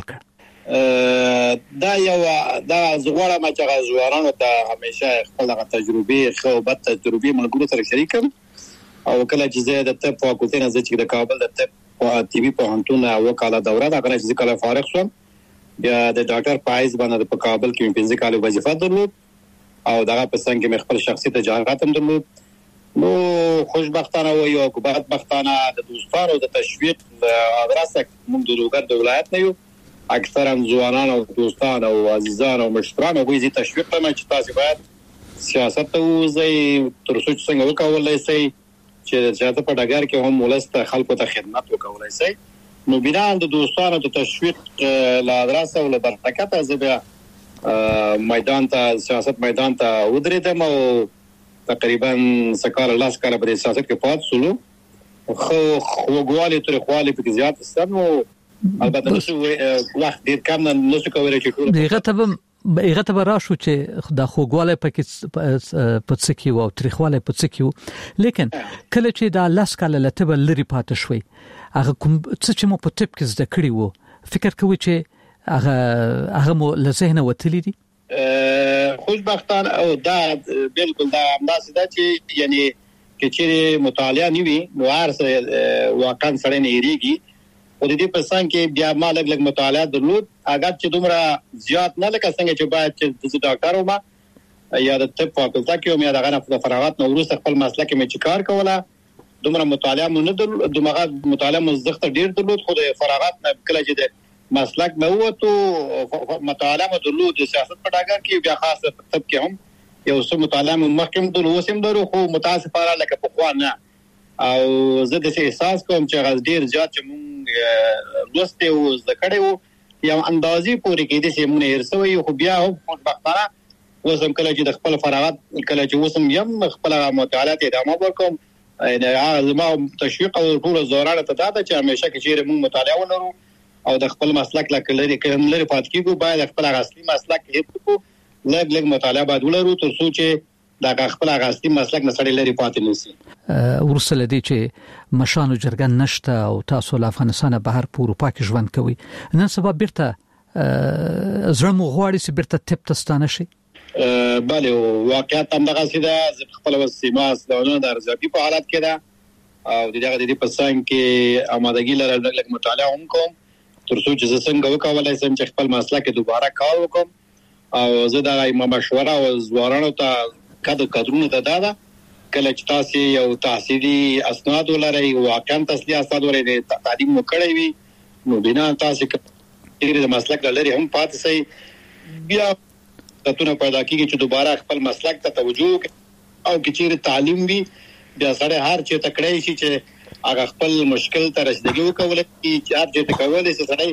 کړ؟ دا یو دا زغوره ما چې غوړانو ته همیشه خپل تجربه خو بد تجربه ملګرو سره شریکم، او کله چې زه د طب فاکولټي نه چې د کابل د طب او ټي بي په هنتون وکاله دوره دا کله چې کله فارغ شوم بیا د ډاکټر پایز باندې په کابل کې پنځه کال وظیفه درلود او دا په څنګه مې خپل شخصي تجارت هم درلود. نو خوشبختانه و یا بدبختانه د دوستانو د تشویق ادرسه موږ د لوګر د ولایت نه یو، اکثرا ځوانان او دوستان او عزیزان او مشتران وایي چې تشویق کوي چې تاسو باید سیاست ته وځئ تر څو څنګه وکولای شئ چې چې په ډګر کې هم ولست خلکو ته خدمت وکولای شئ. نو بنا د دوستانو د تشویق له ادرسه او له برکته زبیا میدان ته سیاست میدان ته ودرېدم او تقریبا سکار الله سکار په سیاست کې پات سولو خو خوګوالي تر خواله په زیات ستنو البته نو وخت ډیر کم نه څه کوي چې ټول دغه ته هغه ته راشو چې د خوګواله په کې په څه کې وو تاریخواله په څه کې وو، لیکن کله چې د لاس کاله لته بل لري پاتې شوي هغه کوم څه چې مو په ټپ کې زده کړی وو فکر کوي چې هغه هغه مو له ذهنه وتلی دي. خوشبختانه او دا بالکل دا انداز ده چې یعنی کې چې مطالعه نیوي نو ارسه واقعا سره نه یریږي او د دې په څنګه کې بیا ما لګ لګ مطالعه درلود اگر چې دومره زیات نه لکه څنګه چې باید چې د ډاکټر ومه یا د طب فاکولټه کې مې دغه نه فراغت نو وروسته خپل مسلک مې چې کار کوله دومره مطالعه مونږ نه درلود، دومره مطالعه مزدخت ډیر درلود، خو د فراغت نه کله چې مسلک نه وته مطالعه مدلود سیاست په ډاګر کې بیا خاصه طب کې هم یو څه مطالعه مخکم د وسیم درو خو متاسفانه لکه په خوا نه او زه د احساس کوم چې غز ډیر زیات چې مونږ لوسته او ذکرې وو یو اندازې پورې کې د سیمونه هرڅوي خو بیا هم خوشبختانه وسم کله چې د خپل فراغت کله چې وسم یم خپل مطالعه ادامه وکم نه زما تشویق او ټول زورانه ته دا چې همیشه کې چې مونږ مطالعه ولرو او د خپل مسلک لکه لري کوم لري پات کیږي باید خپل اصلي مسلک هیڅ کو لګ لګ مطالعه باید ولرو تر څو چې دا خپل اصلي مسلک نسړي لري پاتې نشي. ورسره دي چې مشانو جرګن نشته او تاسو له افغانستان بهر په اروپا کې ژوند کوي نن سبا بیرته زړه مو غواړي چې بیرته تپ تستانه شي. bale واقعیت هم دغه سیده خپل وسیمه اسلامونه د ارزابي په حالت کې ده او دغه د دې په څنګه کې آمادګي لرل لګ مطالعه هم کوم تر څو چې څنګه وکولای شم چې خپل مسلک دوباره کار وکم او زه دا ایمه مشوره او زوارانو ته کده کډرونه ته دادا کله چې تاسو یو تحصیلي اسناد ولرئ واقعا تحصیلي اسناد ولرئ تعلیم وکړئ وي نو بنا تاسو کې د مسلک لري هم پاتې سي بیا تاسو پیدا کیږي چې دوباره خپل مسلک ته توجه او کې چې تعلیم وي بیا سره هر چې تکړه شي چې هغه خپل مشکل ته رسیدګي وکولای چې هر چې کولای شي سره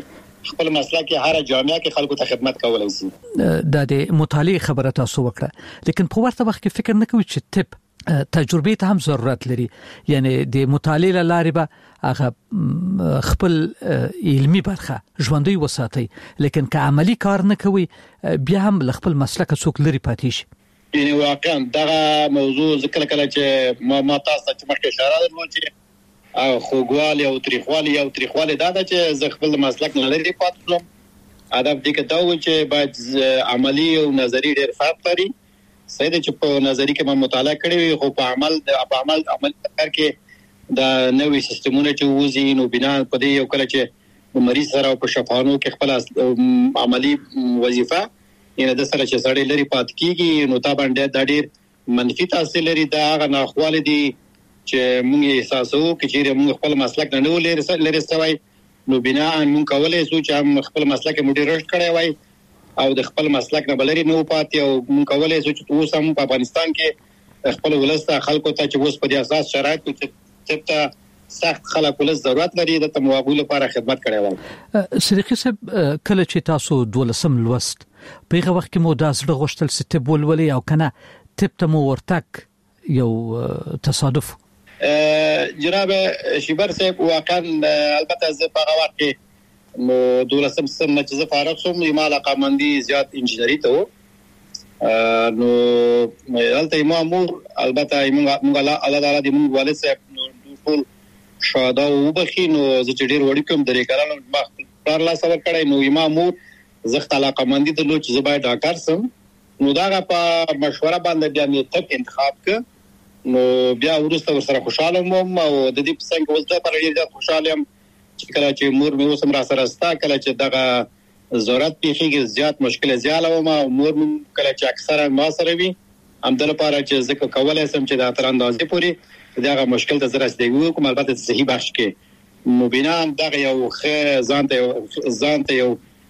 خپل مسلک هر جامعه کې خلکو ته خدمت کولای شي. د دې مطالعه خبره تاسو وکړه، لیکن په ورته وخت کې فکر نه کوي چې طب تجربه ته هم ضرورت لري، یعنی د مطالعه لاره به هغه خپل علمي برخه ژوندۍ وساتي، لیکن که عملی کار نه کوي بیا هم خپل مسلک څوک لري پاتې شي. یعنی واقعا دغه موضوع ذکر کله چې ما ما تاسو ته مخکې اشاره درلود چې او خوګوالي او تاریخوالي او تاریخوالي دا د چې ز خپل مسلک نه لري پاتې شوم. ادب دې کې دا و چې باید عملی او نظری ډېر فرق لري. سید چې په نظری کې ما مطالعه کړې وي، خو په عمل په عمل عمل کار کې دا نوې سیستمونه چې وځي نو بنا په دې یو کله چې مریض سره په شفاهانو کې خپل عملی وظیفه ینه د سره چې سړی لري پات کیږي نو تا باندې د ډېر منفي تاثیر لري. دا هغه ناخواله دي چې موږ احساسو چې موږ خپل مسلک نه لري لري سوي نو بنا موږ کولای شو چې خپل مسلک مو ډیر رشد کړی وای او د خپل مسلک نه بلري نو پاتې او موږ کولای شو چې اوس هم په افغانستان کې خپل ولسته خلکو ته چې اوس په دې اساس شرایط کې چې سخت خلک ولس ضرورت لري د تموابو لپاره خدمت کړی وای. صدیقي صاحب کله چې تاسو دولسم لوست په هغه وخت کې مو د زړه غوښتل ستب ولولي او کنه تپ ته مو ورتک یو تصادف؟ جناب شیبر صاحب واقعا البته زه په هغه وخت کې نو دولسم سم چې زه فارغ شوم ما علاقه مندي زیات انجینری ته نو البته مامور البته موږ الله تعالی دې موږ والد صاحب نو ټول شاده او بخي نو زه چې ډیر وړي کوم درې کارانو ما پلار لا سره کړی نو امامور زخت علاقه مندي ته لو چې زبای ډاکټر سم نو دا په مشوره باندې بیا مې تک انتخاب ک نو بیا ورسته ورسره خوشاله مم او د دې څنګه وځه پر ډیر خوشاله يم چې کله چې مور مې اوسم را سره ستا کله چې دغه ضرورت پیږي زیات مشکل زیاله و ما مور مې کله چې اکثره ما سره وي هم د لپاره چې زکه کولای سم چې د تر اندازې پوری دغه مشکل ته زره استګو کوم البته صحیح بخش کې نو بنا دغه یو خ ځان ته ځان ته یو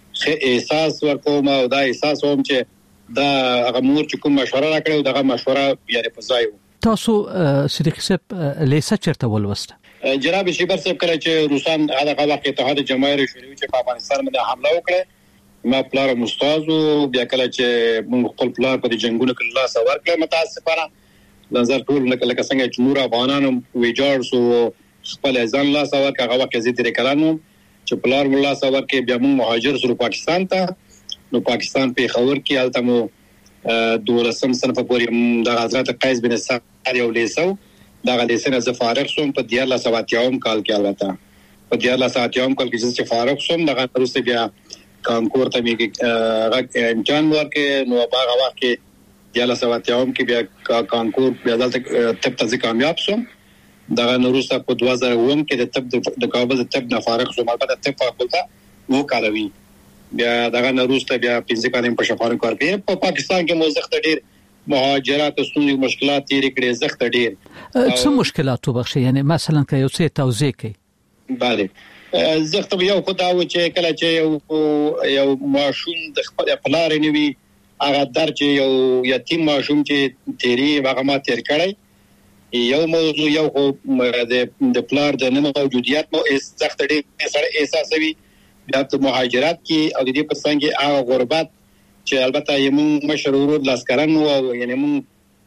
احساس ورکوم او دا احساس هم چې دا هغه مور چې کوم مشوره راکړو دغه مشوره بیا په ځای و. تاسو صدیقي صاحب لیسه چیرته ولوسته؟ جناب شیبر صاحب کله چې روسان هغه وخت اتحاد جماهیر شوروي چې په افغانستان باندې حمله وکړه ما پلار مستاز بیا کله چې موږ خپل پلار په جنگونو کې الله سوار کړ متاسفانه نظر ټول نه کله څنګه چې نور افغانانو ویجاړ سو خپل ځان الله سوار کغه وخت زی تیر کړانو چې پلار الله سوار کې بیا موږ مهاجر سره پاکستان ته نو پاکستان په خبر کې الته مو دولسم صنف پورې د حضرت قیس بن سعد یو لیسو دا غلیسنه ز فارغ شوم په دیار لا سواتیوم کال کې البته په دیار لا سواتیوم کال کې چې فارغ شوم دغه وروسته بیا کانکور ته میږي امتحان ورکې نو هغه وخت کې دیار لا سواتیوم کې بیا کانکور بیا دلته تب ته کامیاب شوم دغه نورسته په دوه زره اووه کې د تب د کابل د تب نه فارغ شوم البته تب فاکولټه وو کاروي بیا دغه نورسته بیا پنځه کال په شفاهانو کار کوي په پاکستان کې موزخت ډیر مهاجرات او ستونزې مشکلات تیر کړي زخت ډیر څه مشکلات وبخښي یعنی مثلا که یو څه توضیح کړي؟ bale زخت یو خدای و چې کله چې یو یو ماشوم د خپل پلار نیوي هغه در چې یو یتیم ماشوم چې تیری هغه ما تیر کړی یو موضوع یو د د پلار د نه موجودیت مو زخت ډیر سره احساسوي بیا د مهاجرات کې او د دې په څنګه هغه غربت چې البته یمون مشرور لاسکرن او یعنی مون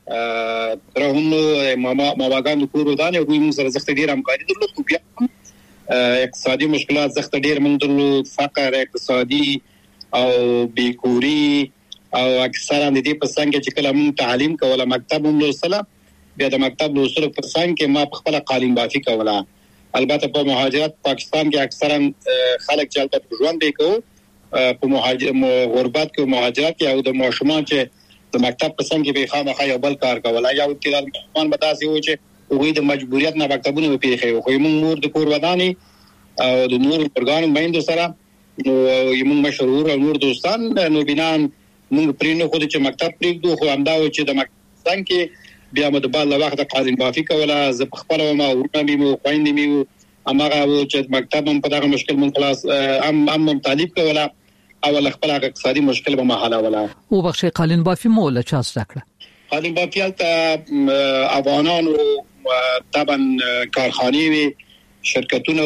ترهم ماما ماواګان کورو دانه دوی موږ سره زخت ډیر همکاري درلود بیا اقتصادي مشکلات زخت ډیر موږ درلود فقر اقتصادي او بیکوري او اکثرا د دې په څنګه چې کله موږ تعلیم کوله مکتب هم لوسله بیا د مکتب لوسلو په څنګه ما خپل قالین بافي کوله البته په مهاجرت پاکستان کې اکثرا خلک چې البته ژوند وکړو په مهاجر غربت کې مهاجرت کې او د ماشومان چې د مکتب په څنګه به خامخا یو بل کار کوله یا د ماشومان بداسي و چې وګړي د مجبوریت نه مکتبونه پیښه خو موږ نور د کور وداني او د نور پرګان مېند سره نو موږ مشرور او نور دوستان نو بنان موږ پرینو خو چې مکتب پریږدو خو همدا و چې د مکتب کې بیا مو د بل وخت قالین بافي کوله ز خپل ما ورنه مو خويندې مو امغه و چې مکتب هم په دغه مشکل من خلاص ام ام طالب کوله او خپل اقتصادي مشکل به محاله ولا او بخښي قالین بافي مو له چا ستکړه قالین بافي ته افغانانو طبعا کارخانه وي شرکتونه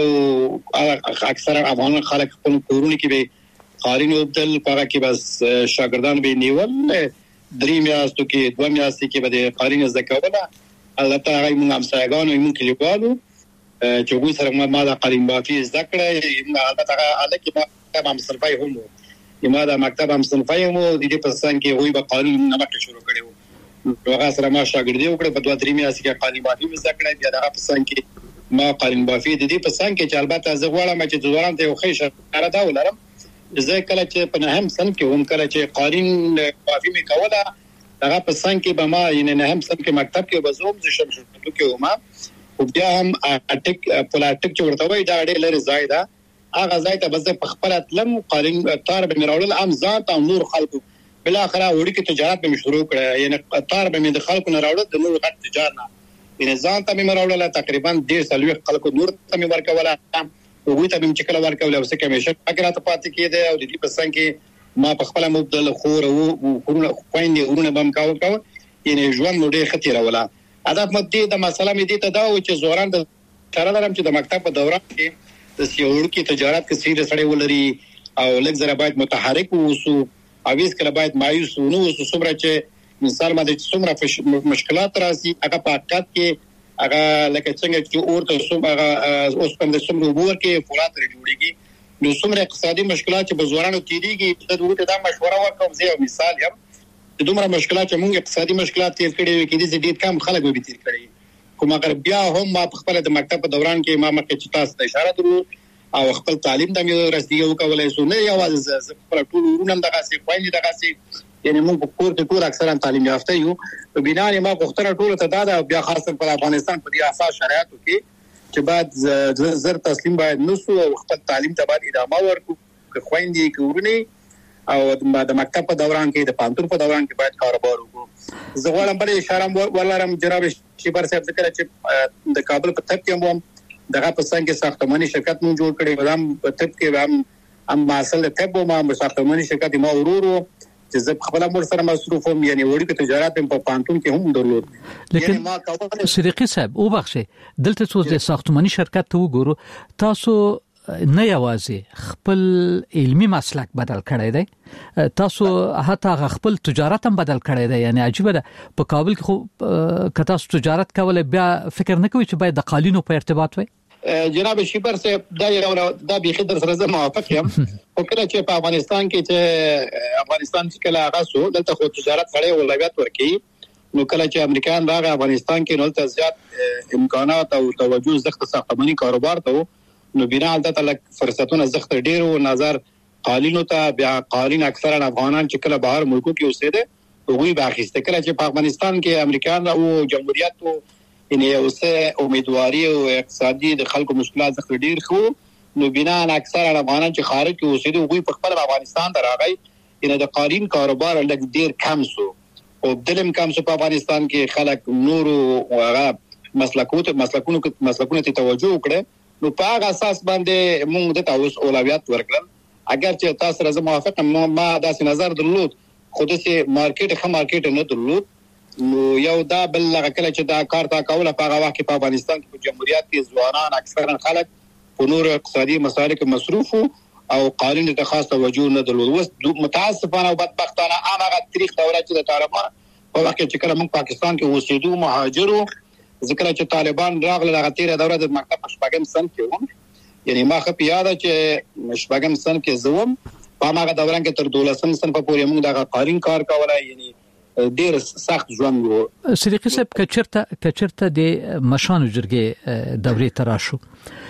اکثره افغان خلک خپل کورونه کې به قالین وبدل هغه کې بس شاګردان به نیول درې میاشتو کې دوه میاشتې کې به قالین زکوله البته هغه موږ هم سایګانو موږ کې لیکوالو چې وګورئ سره ما د قالین بافي ذکر البته هغه الکه ما هم صرفای هم ما د مکتب هم صنفای هم د دې په څنګه کې وی به قانون نه مکه شروع کړو هغه سره ما شاګردي وکړه په دوه درې میاشتې کې قالین بافي مزه کړه بیا دغه په څنګه کې ما قالین بافي د دې په څنګه کې چې البته زه غواړم چې ځوانان ته یو ښه اشاره دا ولرم زه کله چې په نهم سن کې هم کله چې قالین بافي مې کوله هغه په څنګه کې به ما یعنی نهم سن کې مکتب کې بزوم ز شمشتو کې ومه او بیا هم اټیک پولیټیک چې ورته وای دا ډېر لري ځای ده هغه ځای ته بس په خپل اتلم قالین تار به مراول عام ذات او نور خلکو بل اخره وړي کې تجارت به شروع کړه یعنی تار به د خلکو نه راوړل د نور غټ تجارت نه یعنی ځان ته مراول تقریبا ډېر سلوي خلکو نور ته ورکوله او وی ته به چې کله ورکول او څه کمیشن اگر ته پاتې کېده او د دې په څنګه کې ما په خپل مبدل خور او خورونه خويندې ورونه بم کاوه کاوه یعنی ژوند مو ډېر خطر ولا ادب مدې د مسله مې دې ته دا و چې زوران د کار درم چې د مکتب په دوران کې د سیاوړ کې تجارت کې سیر سره ولري او لږ زره باید متحرک ووسو او هیڅ کله باید مایوس نه ووسو څومره چې مثال ما د څومره مشکلات راځي هغه په حقیقت کې هغه لکه څنګه چې اور ته څومره اوس په دې څومره وګور کې فولاد لري جوړيږي نو څومره اقتصادي مشکلات چې بزورانو تیریږي د دوی ته دا مشوره ورکوم زه یو مثال یم د دومره مشکلات چې موږ اقتصادي مشکلات تیر کړي وي کې دې ډېر کم خلک به تیر کړي کوم اگر بیا هم ما خپل د مکتب په دوران کې ما مکه چې تاسو ته اشاره درو او خپل تعلیم د مې رسیدو کولای سو نه یوازې خپل ټول ورونه دغه سي خوایندې دغه سي یعنی موږ په کور کې ټول اکثرا تعلیم یافته یو په بنا ما غوښتنه ټول ته دا بیا خاصه په افغانستان په دې اساس شرایطو کې چې بعد زر تسلیم باید نسو او خپل تعلیم ته باید ادامه ورکړو خوایندې کورونه او د مکتب په دوران کې د پانتون په دوران کې باید کاروبار وکړو زه غواړم بل اشاره ولرم جناب شیبر صاحب ذکر چې د کابل په تک کې هم دغه په څنګه ساختماني شرکت مون جوړ کړي ودام په تک کې هم هم مسله ته به ما ساختماني شرکت ما ورورو چې زه خپل امر سره مصروف هم یعنی وړي کې تجارت په پانتون کې هم درلود لیکن صدیقی صاحب او بخښه دلته څو د ساختماني شرکت ته وګورو تاسو نه یوازې خپل علمی مسلک بدل کړی دی تاسو حتی خپل تجارت هم بدل کړی دی یعنی عجیب ده په کابل کې خو کته تجارت کول بیا فکر نه کوي چې باید د قالینو په ارتباط وي جناب شیبر صاحب دا یو دا به خدای سره زه موافق یم او کله چې په افغانستان کې چې افغانستان کې کله هغه سو دلته خو تجارت غړي ولایت ورکی نو کله چې امریکایان راغی افغانستان کې نو ته زیات امکانات او توجه زخت ساختماني کاروبار ته نو بنا البته لک فرصتونه زخت ډیرو نظر قالینو ته بیا قالین اکثرا افغانان چې کله بهر ملکو کې اوسېده هغوی به اخیسته کله چې په افغانستان کې امریکایان او جمهوریت ان اوسه امیدواري او اقتصادي د خلکو مشکلات زخت ډیر خو نو بنا اکثرا افغانان چې خارج کې اوسېده هغوی په خپل افغانستان دراغی ان د قالین کاروبار لک ډیر کم سو او دلم کم سو په افغانستان کې خلک نور او هغه مسلکونو مسلکونو مسلکونو ته توجه وکړي نو په هغه اساس باندې موږ د تاسو اولویت ورکړل اگر چې تاسو سره موافق ما داسې نظر درلود خو داسې مارکیټ خه مارکیټ نه درلود نو یو دا بل لکه کله چې دا کار تا کوله په هغه وخت کې په افغانستان کې په جمهوریت کې ځوانان اکثرا خلک په نور اقتصادي مسایل کې مصروف او قانون ته خاص توجه نه درلود اوس متاسفانه او بدبختانه هغه تاریخ دوره چې د طالبان په وخت کې کله موږ پاکستان کې اوسېدو مهاجرو ذکر چې طالبان راغله هغه تیره دوره د مکتب شپږم سن کې و یعنی ما خو یاد چې شپږم سن کې زوم په هغه دوران کې تر دولسم سن په پورې موږ د قالین کار کولای یعنی ډیر سخت ژوند وو صدیقی صاحب کچرته کچرته د مشانو جرګې دورې تراشو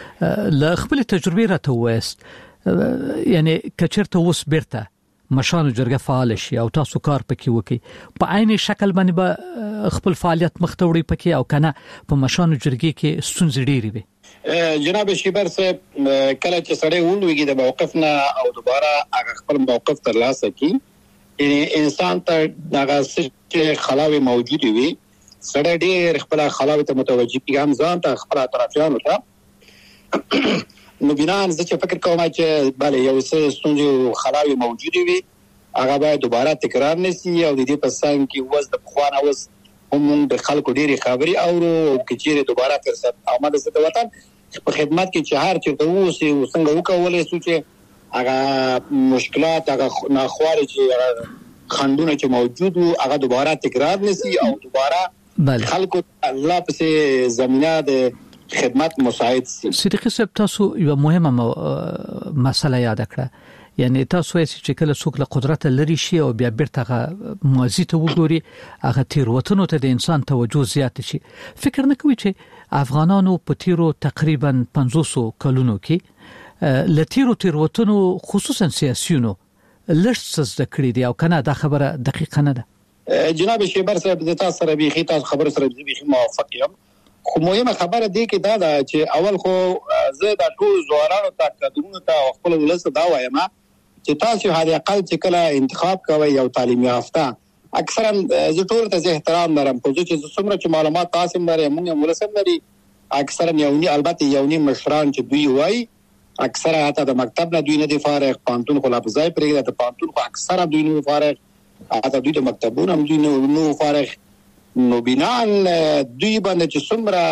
ل خپل تجربه راته وست یعنی کچرته وس بیرته مشانو جرګه فعال شي او تاسو کار پکې وکي په عین شکل باندې به خپل فعالیت مختوړي پکې او کنه په مشانو جرګه کې ستونزې ډېری وي جناب شیبر صاحب کله چې سړی ولويږي د موقفنا او دوباره هغه خپل موقف ترلاسه کی یعنی انسان ته هغه چې خلاوي موجود وي سړی ډېر خپل خلاوي ته متوجي کیږي هم ځان ته خپل اطرافیانو ته نو بنا زه چې فکر کوم چې bale یو څه ستونزې خلاوي موجود وي هغه باید دوباره تکرار نشي او د دې په څنګ کې وز د خوانه وز هم د خلکو ډېری خبري او کچېره دوباره فرصت آمده ست وطن په خدمت کې چې هر چیرته ووسی او څنګه وکولای شو چې هغه مشکلات هغه ناخوالي چې خندونه چې موجود وو هغه دوباره تکرار نشي او دوباره خلکو الله په زمينه د خدمت مساعد شي. صدیق صاحب تاسو یو مهمه مسله یاد کړه، یعنی تاسو یې چې کله څوک له قدرت لري شي او بیا بیرته ماضي ته وګوري هغه تیروتنو ته د انسان توجه زیات شي. فکر نه کوي چې افغانانو په تیرو تقریبا پنځوس کلونو کې لتیرو تیروتنو خصوصا سیاسيونو لږ څه کړی دی او کنه دا خبره دقیقه نه ده؟ جناب شیبر صاحب د تاسو سره به خیته خبر سره به موافق یم، خو مهمه خبره دی کې دا ده چې اول خو زه د ټول زوارانو ته کډونو ته خپل ولس دا وایم چې تاسو هغه اقل چې کله انتخاب کوي یو تعلیم یافته اکثرا زه ټول ته احترام لرم، خو چې څومره چې معلومات تاسو لري موږ ولسم لري اکثرا یونی البته یونی مشران چې دوی وایي اکثره حتی د مکتب نه دوی نه دی فارغ، پانتون خو لا بځای پرېږده ته پانتون خو اکثره دوی نه فارغ، حتی دوی د مکتبونو هم دوی نه فارغ، نو بنان دوی باندې چې څومره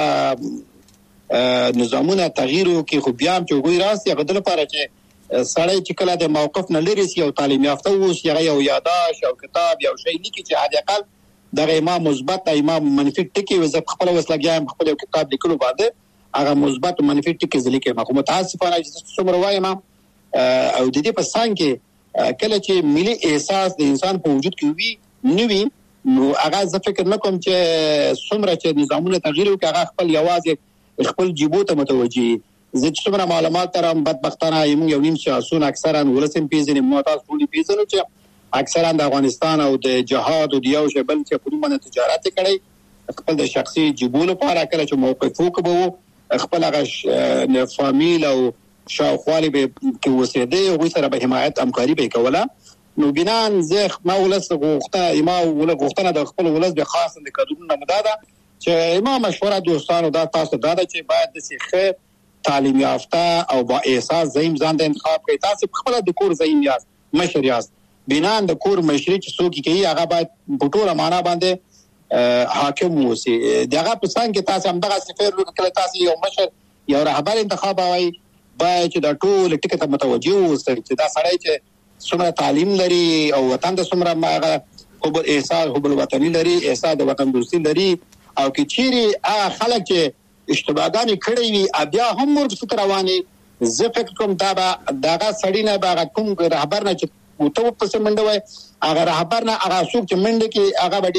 نظامونه تغییر وکړي خو بیا هم چې وګورئ راسي هغه د لپاره چې سړی چې کله د موقف نه لري سي او تعلیم یافته اوسي هغه یو یاداش او کتاب یو شی لیکي چې حد اقل دغه امام مثبت امام منفي ټکي وزه خپل وسلګیایم خپل کتاب لیکلو باندې هغه مثبت منفي ټکي ځلیکي ما کوم متاسفانه چې څومره وایم او د دې په څنګ کې کله چې ملي احساس د انسان په وجود کې وي نوي نو هغه زه فکر نکوم چې څومره چې نظامونه تغییر وکړي هغه خپل یوازې خپل جيبو ته متوجي. زه څومره معلومات ترم بدبختانه یم یو نیم شاسون اکثرا ولسم پیژنې موتاس ټولي پیژنو چې اکثرا د افغانستان او د جهاد او د یو شبل چې په کومه تجارت کړي خپل د شخصي جيبو لپاره کله چې موقف وکړو خپل هغه فامیل او شاوخوالي به کې وسیده او سره به حمایت همکاري به کوله. نو بنان زه ما ولس غوښته ما ول غوښتنه د خپل ولس به خاص د قانون مداده چې ما مشوره دوستانو دا تاسو دا چې باید د سیخه تعلیم یافته او با احساس زیم ځان د انتخاب کوي، تاسو خپل د کور زیم یاست مشر یاست، بنان د کور مشري چې څوک کوي هغه باید په ټوله معنا باندې حاکم وسی. دغه په څنګه کې تاسو هم دغه سفیر وکړه تاسو یو مشر یو رهبر انتخاب وای باید چې د ټول ټکي ته متوجه اوسئ چې دا سړی چې څومره تعلیم لري او وطن د څومره ماغه حب احساس حب الوطني لري احساس د وطن دوستي لري او کې چیرې خلک چې اشتباهګانی کړی وي بیا هم ورته رواني زه فکر کوم دا دغه سړی نه باغ کوم رهبر نه چې تو په منډه وای هغه رهبر نه هغه څوک چې منډه کې هغه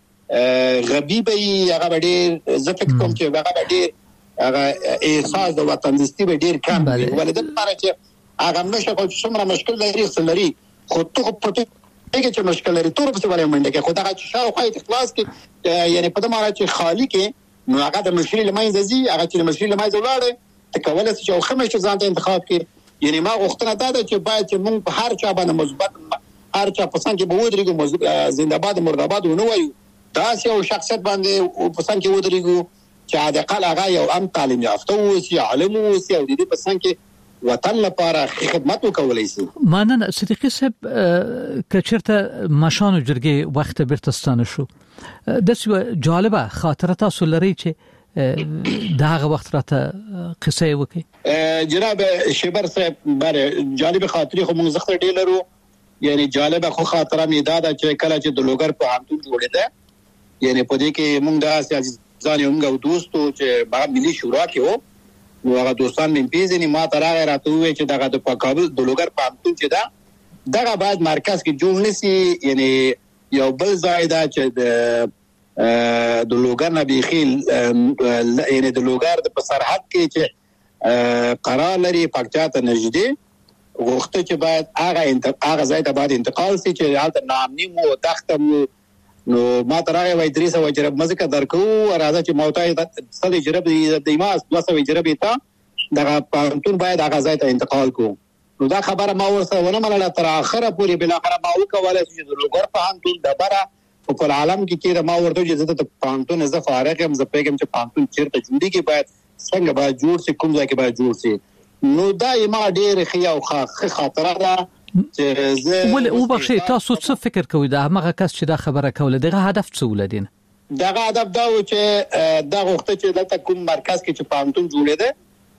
ډېر غبي به هغه ډېر زه فکر کوم چې هغه ډېر هغه احساس د وطن دوستي به ډېر کم وي ولې د لپاره چې هغه نشه خو څومره مشکل لري سلري خو ته په دې کې مشکل لري تور په څه باندې کې خدای چې شاو خو اخلاص کې یعنی په دماره چې خالی کې نو هغه د مشکل لمای زی هغه چې مشکل لمای زولاړه ته کولای شي او خمه چې ځان ته انتخاب کې یعنی ما غوښتنه دا ده چې باید چې موږ په هر چا باندې مثبت هر چا په څنګه به ودرېږو زنده‌باد مرده‌باد ونه وایو دا یو شخصیت باندې په څنګه ودرېږو چې عادي قال هغه یو ام تعلیم یافته او سي عالم او سي او دې په څنګه وطن لپاره خدمت وکولای شي. مانن صدیقي صاحب کچرته مشانو جرګي وخت بیرتستانه شو د څه جالبه خاطره تاسو لري چې داغه وخت راته قصه وکي. جناب شیبر صاحب بره جالبه خاطري خو موږ زخه ډیلرو یعنی جالبه خو خاطره می دادا چې کله چې د لوګر په همتون جوړېده یعنی په دې کې موږ د سیاسي ځان یو موږ دوستو چې با ملي شورا کې وو نو هغه دوستان مې پیژني ما تراغه راته وې چې دغه د کابل د لوګر پامتون چې دا دغه بعد مرکز کې جوړ نسی یعنی یو بل ځای دا چې د د لوګر نه بيخیل یعنی د لوګر د سرحد کې چې قرار لري پکچاته نږدې وخت چې باید هغه هغه ځای ته باید انتقال شي چې حالت نامنی مو تختم نو ما تراغه وای درې سو جرب مزه درکو راځه چې موتای صلی جرب د ایماس دوه سو جرب ته دغه پانتون باید هغه ځای ته انتقال کو نو دا خبره ما ورسره ونه منله تر اخره پورې بل اخره ما وکوله چې د لوګر پانتون د بره په عالم کې کې ما ورته چې د پانتون زه فارغ هم زه پیغام چې پانتون چیرته جوړی کې باید څنګه باید جوړ شي کوم ځای کې باید جوړ شي نو دا ما ډېر خیا او خاطر خاطره ده ول او بخښه تاسو څه فکر کوئ دا هغه کس چې دا خبره کوله دغه هدف څه ولدین دغه هدف دا و چې دا وخت چې دلته کوم مرکز کې چې پانتون جوړېده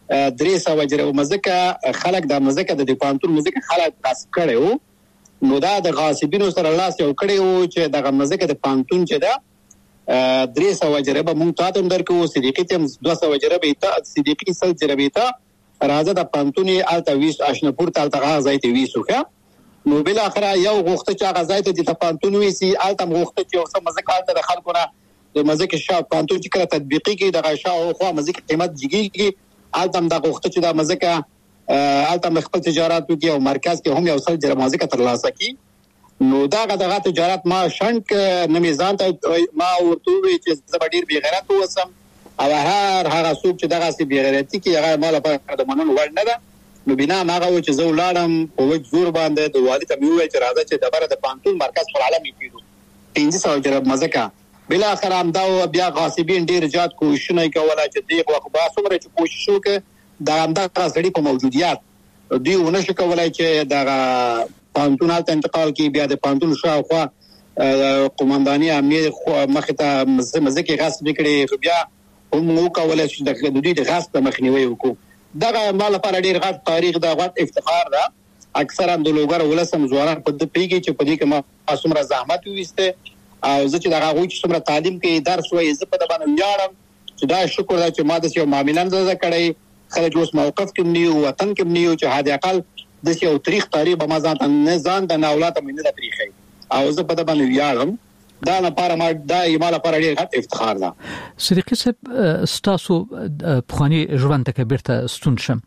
درې سوه جریبه مزکه خلک د مزکه د پانتون مزکه خلک غصب کړي وو نو دا د غاصبینو سره لاس یو کړي وو چې د مزکه د پانتون چې دا درې سوه جریبه مونږ تاسو درکو صدیقي تم دوه سوه جریبه ته صدیقي سل جریبه ته راځه د پانتوني الته ویس آشنپور ته الته غازای ته ویسوخه نو بل اخره یو غوخته چې غازای ته د پانتون ویسي الته غوخته چې اوسه مزکه الته د خلکو نه د مزکه شاو پانتون چې کله تطبیقي کې د غشاو خو مزکه قیمت جګیږي الته د غوخته چې د مزکه الته خپل تجارت وکي او مرکز کې هم یو څل جره مازیکه ترلاسه کی نو دا غدغه تجارت ما شنک نمیزان ته ما ورته وی چې زبډیر بی غیرت وسم او هر هغه څوک چې دغه سی بی غیرتی کې هغه مال په د منون ور نه ده نو بنا ما هغه چې زو لاړم په وځ زور باندې د والد ته وی چې راځه چې دبره د پانتون مرکز پر عالمي کیدو پنځه سوه جره مازیکه بل اخر هم دا بیا غاصبین ډیر زیات کوشش نه کوله چې دی خو با څومره چې کوشش وکړي دا همدغه سړي په موجودیت دوی ونه شو کولای چې دا پانتون ته انتقال کی بیا د پانتون شاوخوا قومنداني امیر مخ ته مزکه غصب کړي بیا هم نو کولای چې د دوی د غصب مخنیوي وکړو دا مال لپاره ډیر غټ تاریخ دا غټ افتخار ده اکثرا د لوګر ولسم زوړان په دې پیږي چې په دې کې ما څومره زحمت وېسته او زه چې دا غوي چې څومره تعلیم کې درس وایي زه په دې باندې یاړم چې دا شکر ده چې ما د یو معاملان زده کړی خلک اوس موقف کې نیو وطن کې نیو چې هدا اقل د یو تاریخ تاریخ به ما ځان نه ځان د اولاد مینه د تاریخي او زه په دې باندې ویاړم دا لپاره ما دا یماله لپاره ډیر غټ افتخار ده صدیقي صاحب ستاسو پخوانی ژوند ته بیرته ستون شم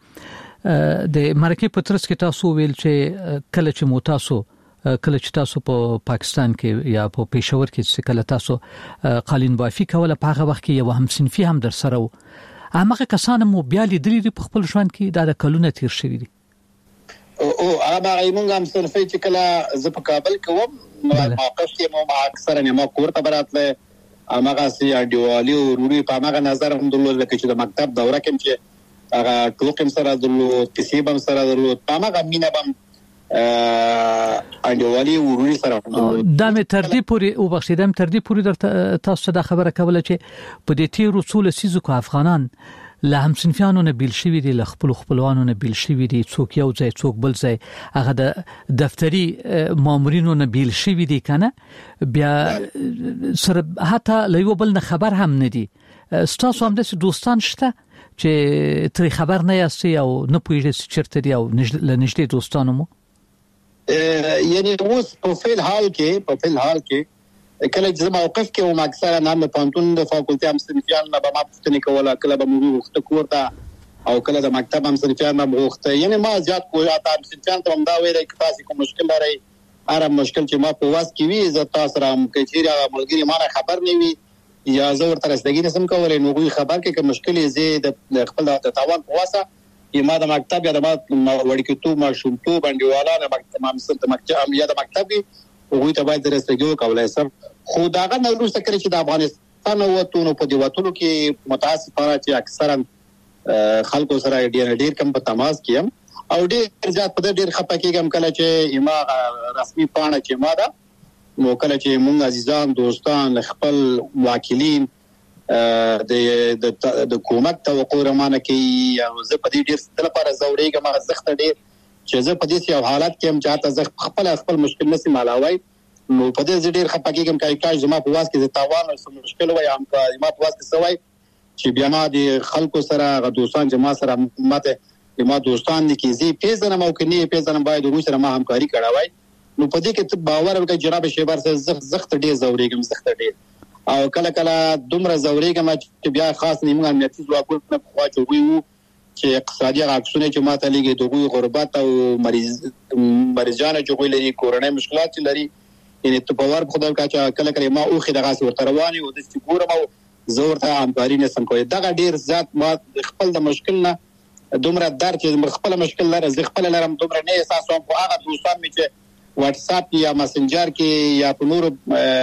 د مرکه پترس کې تاسو ویل چې کله چې مو تاسو کله چې تاسو په پاکستان کې یا په پېښور کې چې کله تاسو قالین بافي کوله په هغه وخت کې یو هم صنفي هم در سره و هغه کسان مو بیا لیدلې په خپل ژوند کې د کلونه تیر شوی دي او هغه موږ هم صنفي چې کله ز په کابل کې وم موقف کې مو اکثر نه ما کور ته براتله هغه سي اډیوالي او روري په هغه نظر هم درلود لکه چې د مکتب دوره کې چې هغه ټوکم سره درلود کسيبم سره درلود په هغه مینه بم اډیوالي او روري سره دا مې تر دې پوري او بخښیدم تر دې پوري در تاسو د خبره کوله چې په دې تیر رسول سيزو کو افغانان له هم صنفیانو نه بیل شوی دي له خپل خپلوانو نه بیل شوی دي څوک یو ځای څوک بل ځای هغه د دفتری مامورینو نه بیل شوی دي کنه بیا سره حتی له یو بل نه خبر هم نه دي ستاسو هم د دوستان شته چې تری خبر نه یاستي او نه پوهیږئ چیرته دي او لنجدي دوستانو مو یعنی اوس په فعل حال کې په فعل حال کې کله چې موقف کې او اکثره نام پانتون د فاکولټي هم صنفیان نه به ما پوښتنه کوله کله به موږ وخت کوړه او کله د مکتب هم صنفیان نه وخت یعنی ما زیات کوی اته صنفیان ته هم دا وایي چې تاسو کوم مشکل لري هر مشکل چې ما په واس کې وي زه تاسو را مو کې چې ملګری ما خبر نه وي یا زه ورته رسېدګی نسم کولای نو غوي خبر کې کوم مشکل یې زه د خپل د تاوان په واسه یما د مکتب یا د وړکتوب ماشومتوب باندې مکتب مامسل د مکتب یا د مکتب وګوي ته باید رسېدګي وکولای سم خو داغه نو وروسته کړی چې د افغانستان وطن په دی وطن کې متاسفانه چې اکثرا خلکو سره ډیر ډیر کم په تماس کیم او ډیر زیات په ډیر خپه کېږم کله چې یما رسمي پاڼه چې ما ده نو کله چې مونږ عزیزان دوستان خپل واکلین د د د حکومت توقع رمانه کې او زه په دې ډیر ستل لپاره زورېږم ما زخت ډیر چې زه په دې یو حالت کې هم چاته زه خپل خپل مشکل نسی مالاوي نو په دې ډیر خپه کېږم کای کای زما په واس کې د تاوان او مشکل وای هم کا ما په واس کې سوای چې بیا ما د خلکو سره غ دوستان جما سره ماته ما دوستان دي کې زی پیژنه مو کې نه پیژنه باید وګ سره ما همکاري کړاوای نو په دې کې ته باور وکړه جناب شیبر سره زخ زخت ډیر زورېږم زخت ډیر او کله کله دومره زورېږم چې بیا خاص نیمه امنیتي ځواکونه په خوا چوي وو چې اقتصادي غاښونه چې ماته لګي دغه غربت او مریض مریضانه چې لري کورونی مشکلات لري یعنی ته باور خدای کا چې کله کله ما اوخه دغه ورته رواني او د چې ګورم او زور ته همکاري نه سم کوي دغه ډیر ذات ما خپل د مشکل نه دومره در چې خپل مشکل لري زه خپل لرم دومره نه احساسوم خو هغه دوستان می چې واتس اپ یا مسنجر کې یا په نور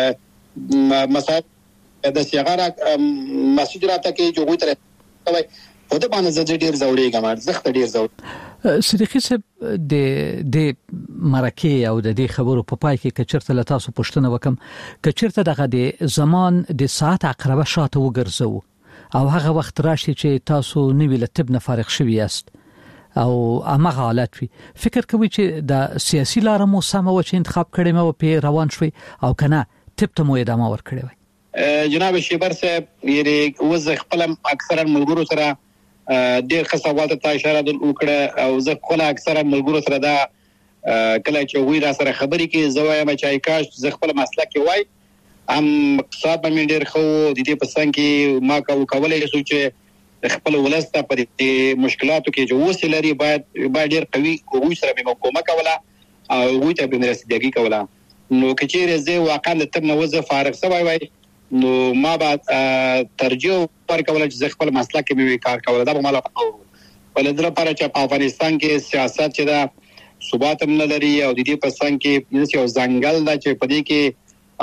مسایل د سیغاره مسج راته کې جو غوي تر کوي په دې باندې زه ډیر زورېږم زخت ډیر زور صدیقي صاحب د د مرکه او د دې خبرو په پای کې کچرته له تاسو پوښتنه وکم کچرته دغه د زمان د ساعت عقربه شاته وګرځو او هغه وخت راشي چې تاسو نوی لطب نه فارغ شوي یاست او هغه حالت وي فکر کوي چې د سیاسي لار مو سم و چې انتخاب کړی مو په روان شوي او کنه تپ ته مو ادامه ور کړی وي جناب شیبر صاحب یې وز خپل اکثرا ملګرو سره ډېر خصوصات ته اشاره وکړه او زه خپل اکثرا ملګرو سره دا کله چې وی را سره خبرې کې زوایم چې کاش زه خپل مسلک وای ام اقتصاد باندې ډېر خو د دې په څنګه کې ما کو کولای شو چې خپل ولسته په دې مشکلاتو کې چې وسه لري باید باید ډېر قوي کوو سره به کومه کوله او وی ته به رسیدګي کوله نو کچېره زه واقعا ته نو زه فارغ سوای وای نو ما بعد ترجیح ورکول چې خپل مسلک کې به کار کوله دا به مال ولې در پر چې په افغانستان کې سیاست چې دا ثبات هم نه لري او د دې په څنګه کې یو ځنګل دا چې په دې کې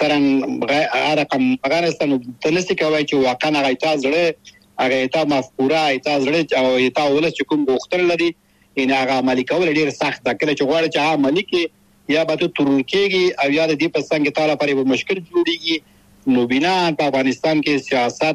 اکثرا رقم افغانستان تلسي کوي چې واقعا غیتا زړه هغه تا مفکوره ایتا زړه او ایتا ولس چې کوم غوښتل لري ان هغه عملي کول ډیر سخت ده کله چې غواړي چې عملي کې یا به تو ترکیږي او یا د دې په څنګه تعالی پرې مشکل جوړیږي نو بنا په افغانستان کې سیاست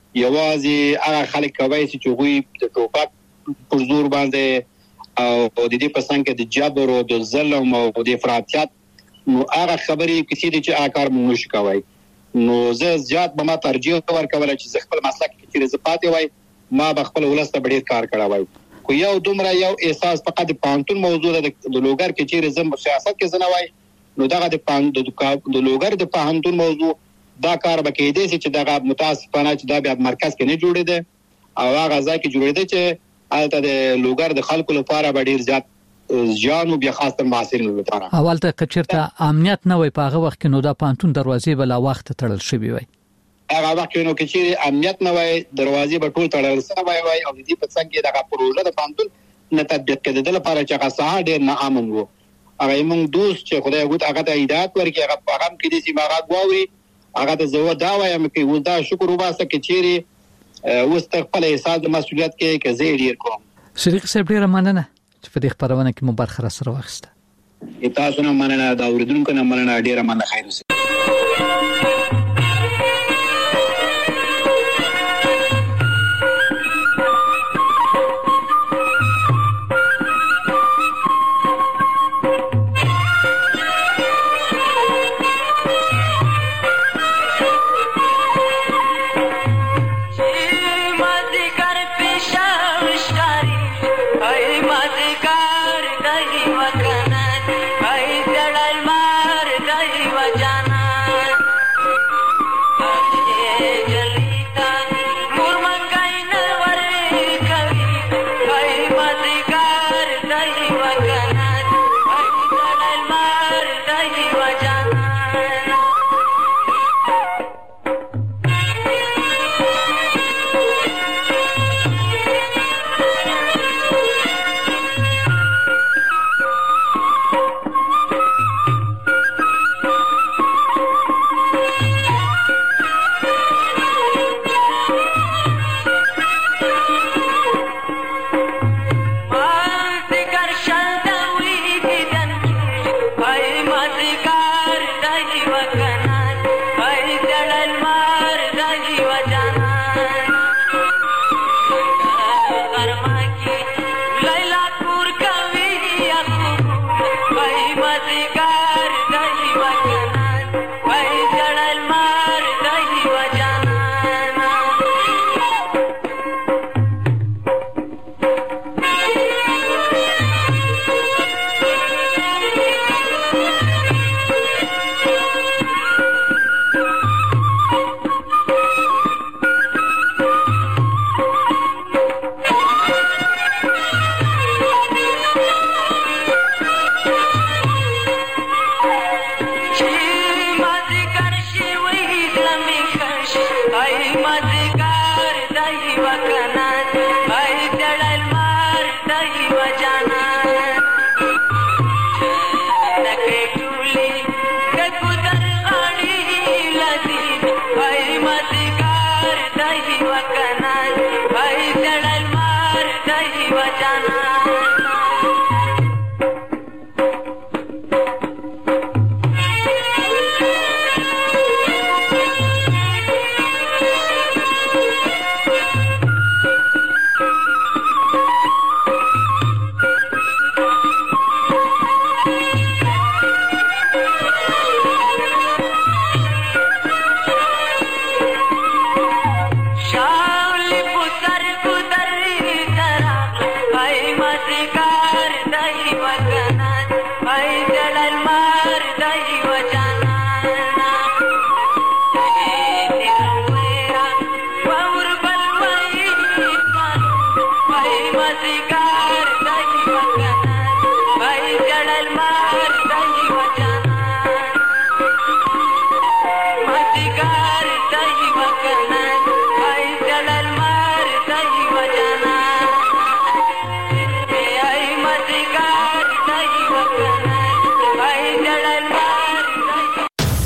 یوازې هغه خلک کوي چې غوي د ټوپک پر زور باندې او د دې په څنګه د جبر او د ظلم او د افراطیت نو هغه خبرې کسي چې اکار مونږ شي کوي نو زه زیات به ما ترجیح ورکول چې خپل مسلک کې رضایت وای ما به خپل ولسته ډیر کار کړی وای کو یو دومره یو احساس فقط د پانتون موضوع د لوګر کې چې زم سیاست کې زنوای نو دغه د پاند د لوګر د پانتون موضوع دا کار به کې دي چې دغه متاسفانه چې دا بیا مرکز کې نه جوړې ده او هغه ځای کې جوړې ده چې البته د لوګر د خلکو لپاره به ډیر زیات ځانو بیا خاصه معاصرین لپاره اول ته کچرته امنیت نه وي په هغه وخت کې نو دا پانتون دروازې بل وخت تړل شوی وي هغه وخت نو کې چې امنیت نه وای دروازې به ټول تړل شوی وای او د دې په څنګه دغه پروژه د پانتون نه تطبیق کېدل لپاره چې هغه ساحه ډیر نه امن وو هغه موږ دوست چې خدای غوت هغه ته هدایت ورکړي هغه پیغام کې دي چې ما غواړي هغه ته زو دا وایم کې ودا شکر وباسه کې چیرې واستقبال احساس د مسؤلیت کې کې زه ډیر کوم شریک صاحب ډیر مننه چې په دې خبرونه کې مو برخه سره واخیسته تاسو نه مننه دا اوریدونکو نه مننه ډیر مننه خیر اوسه Let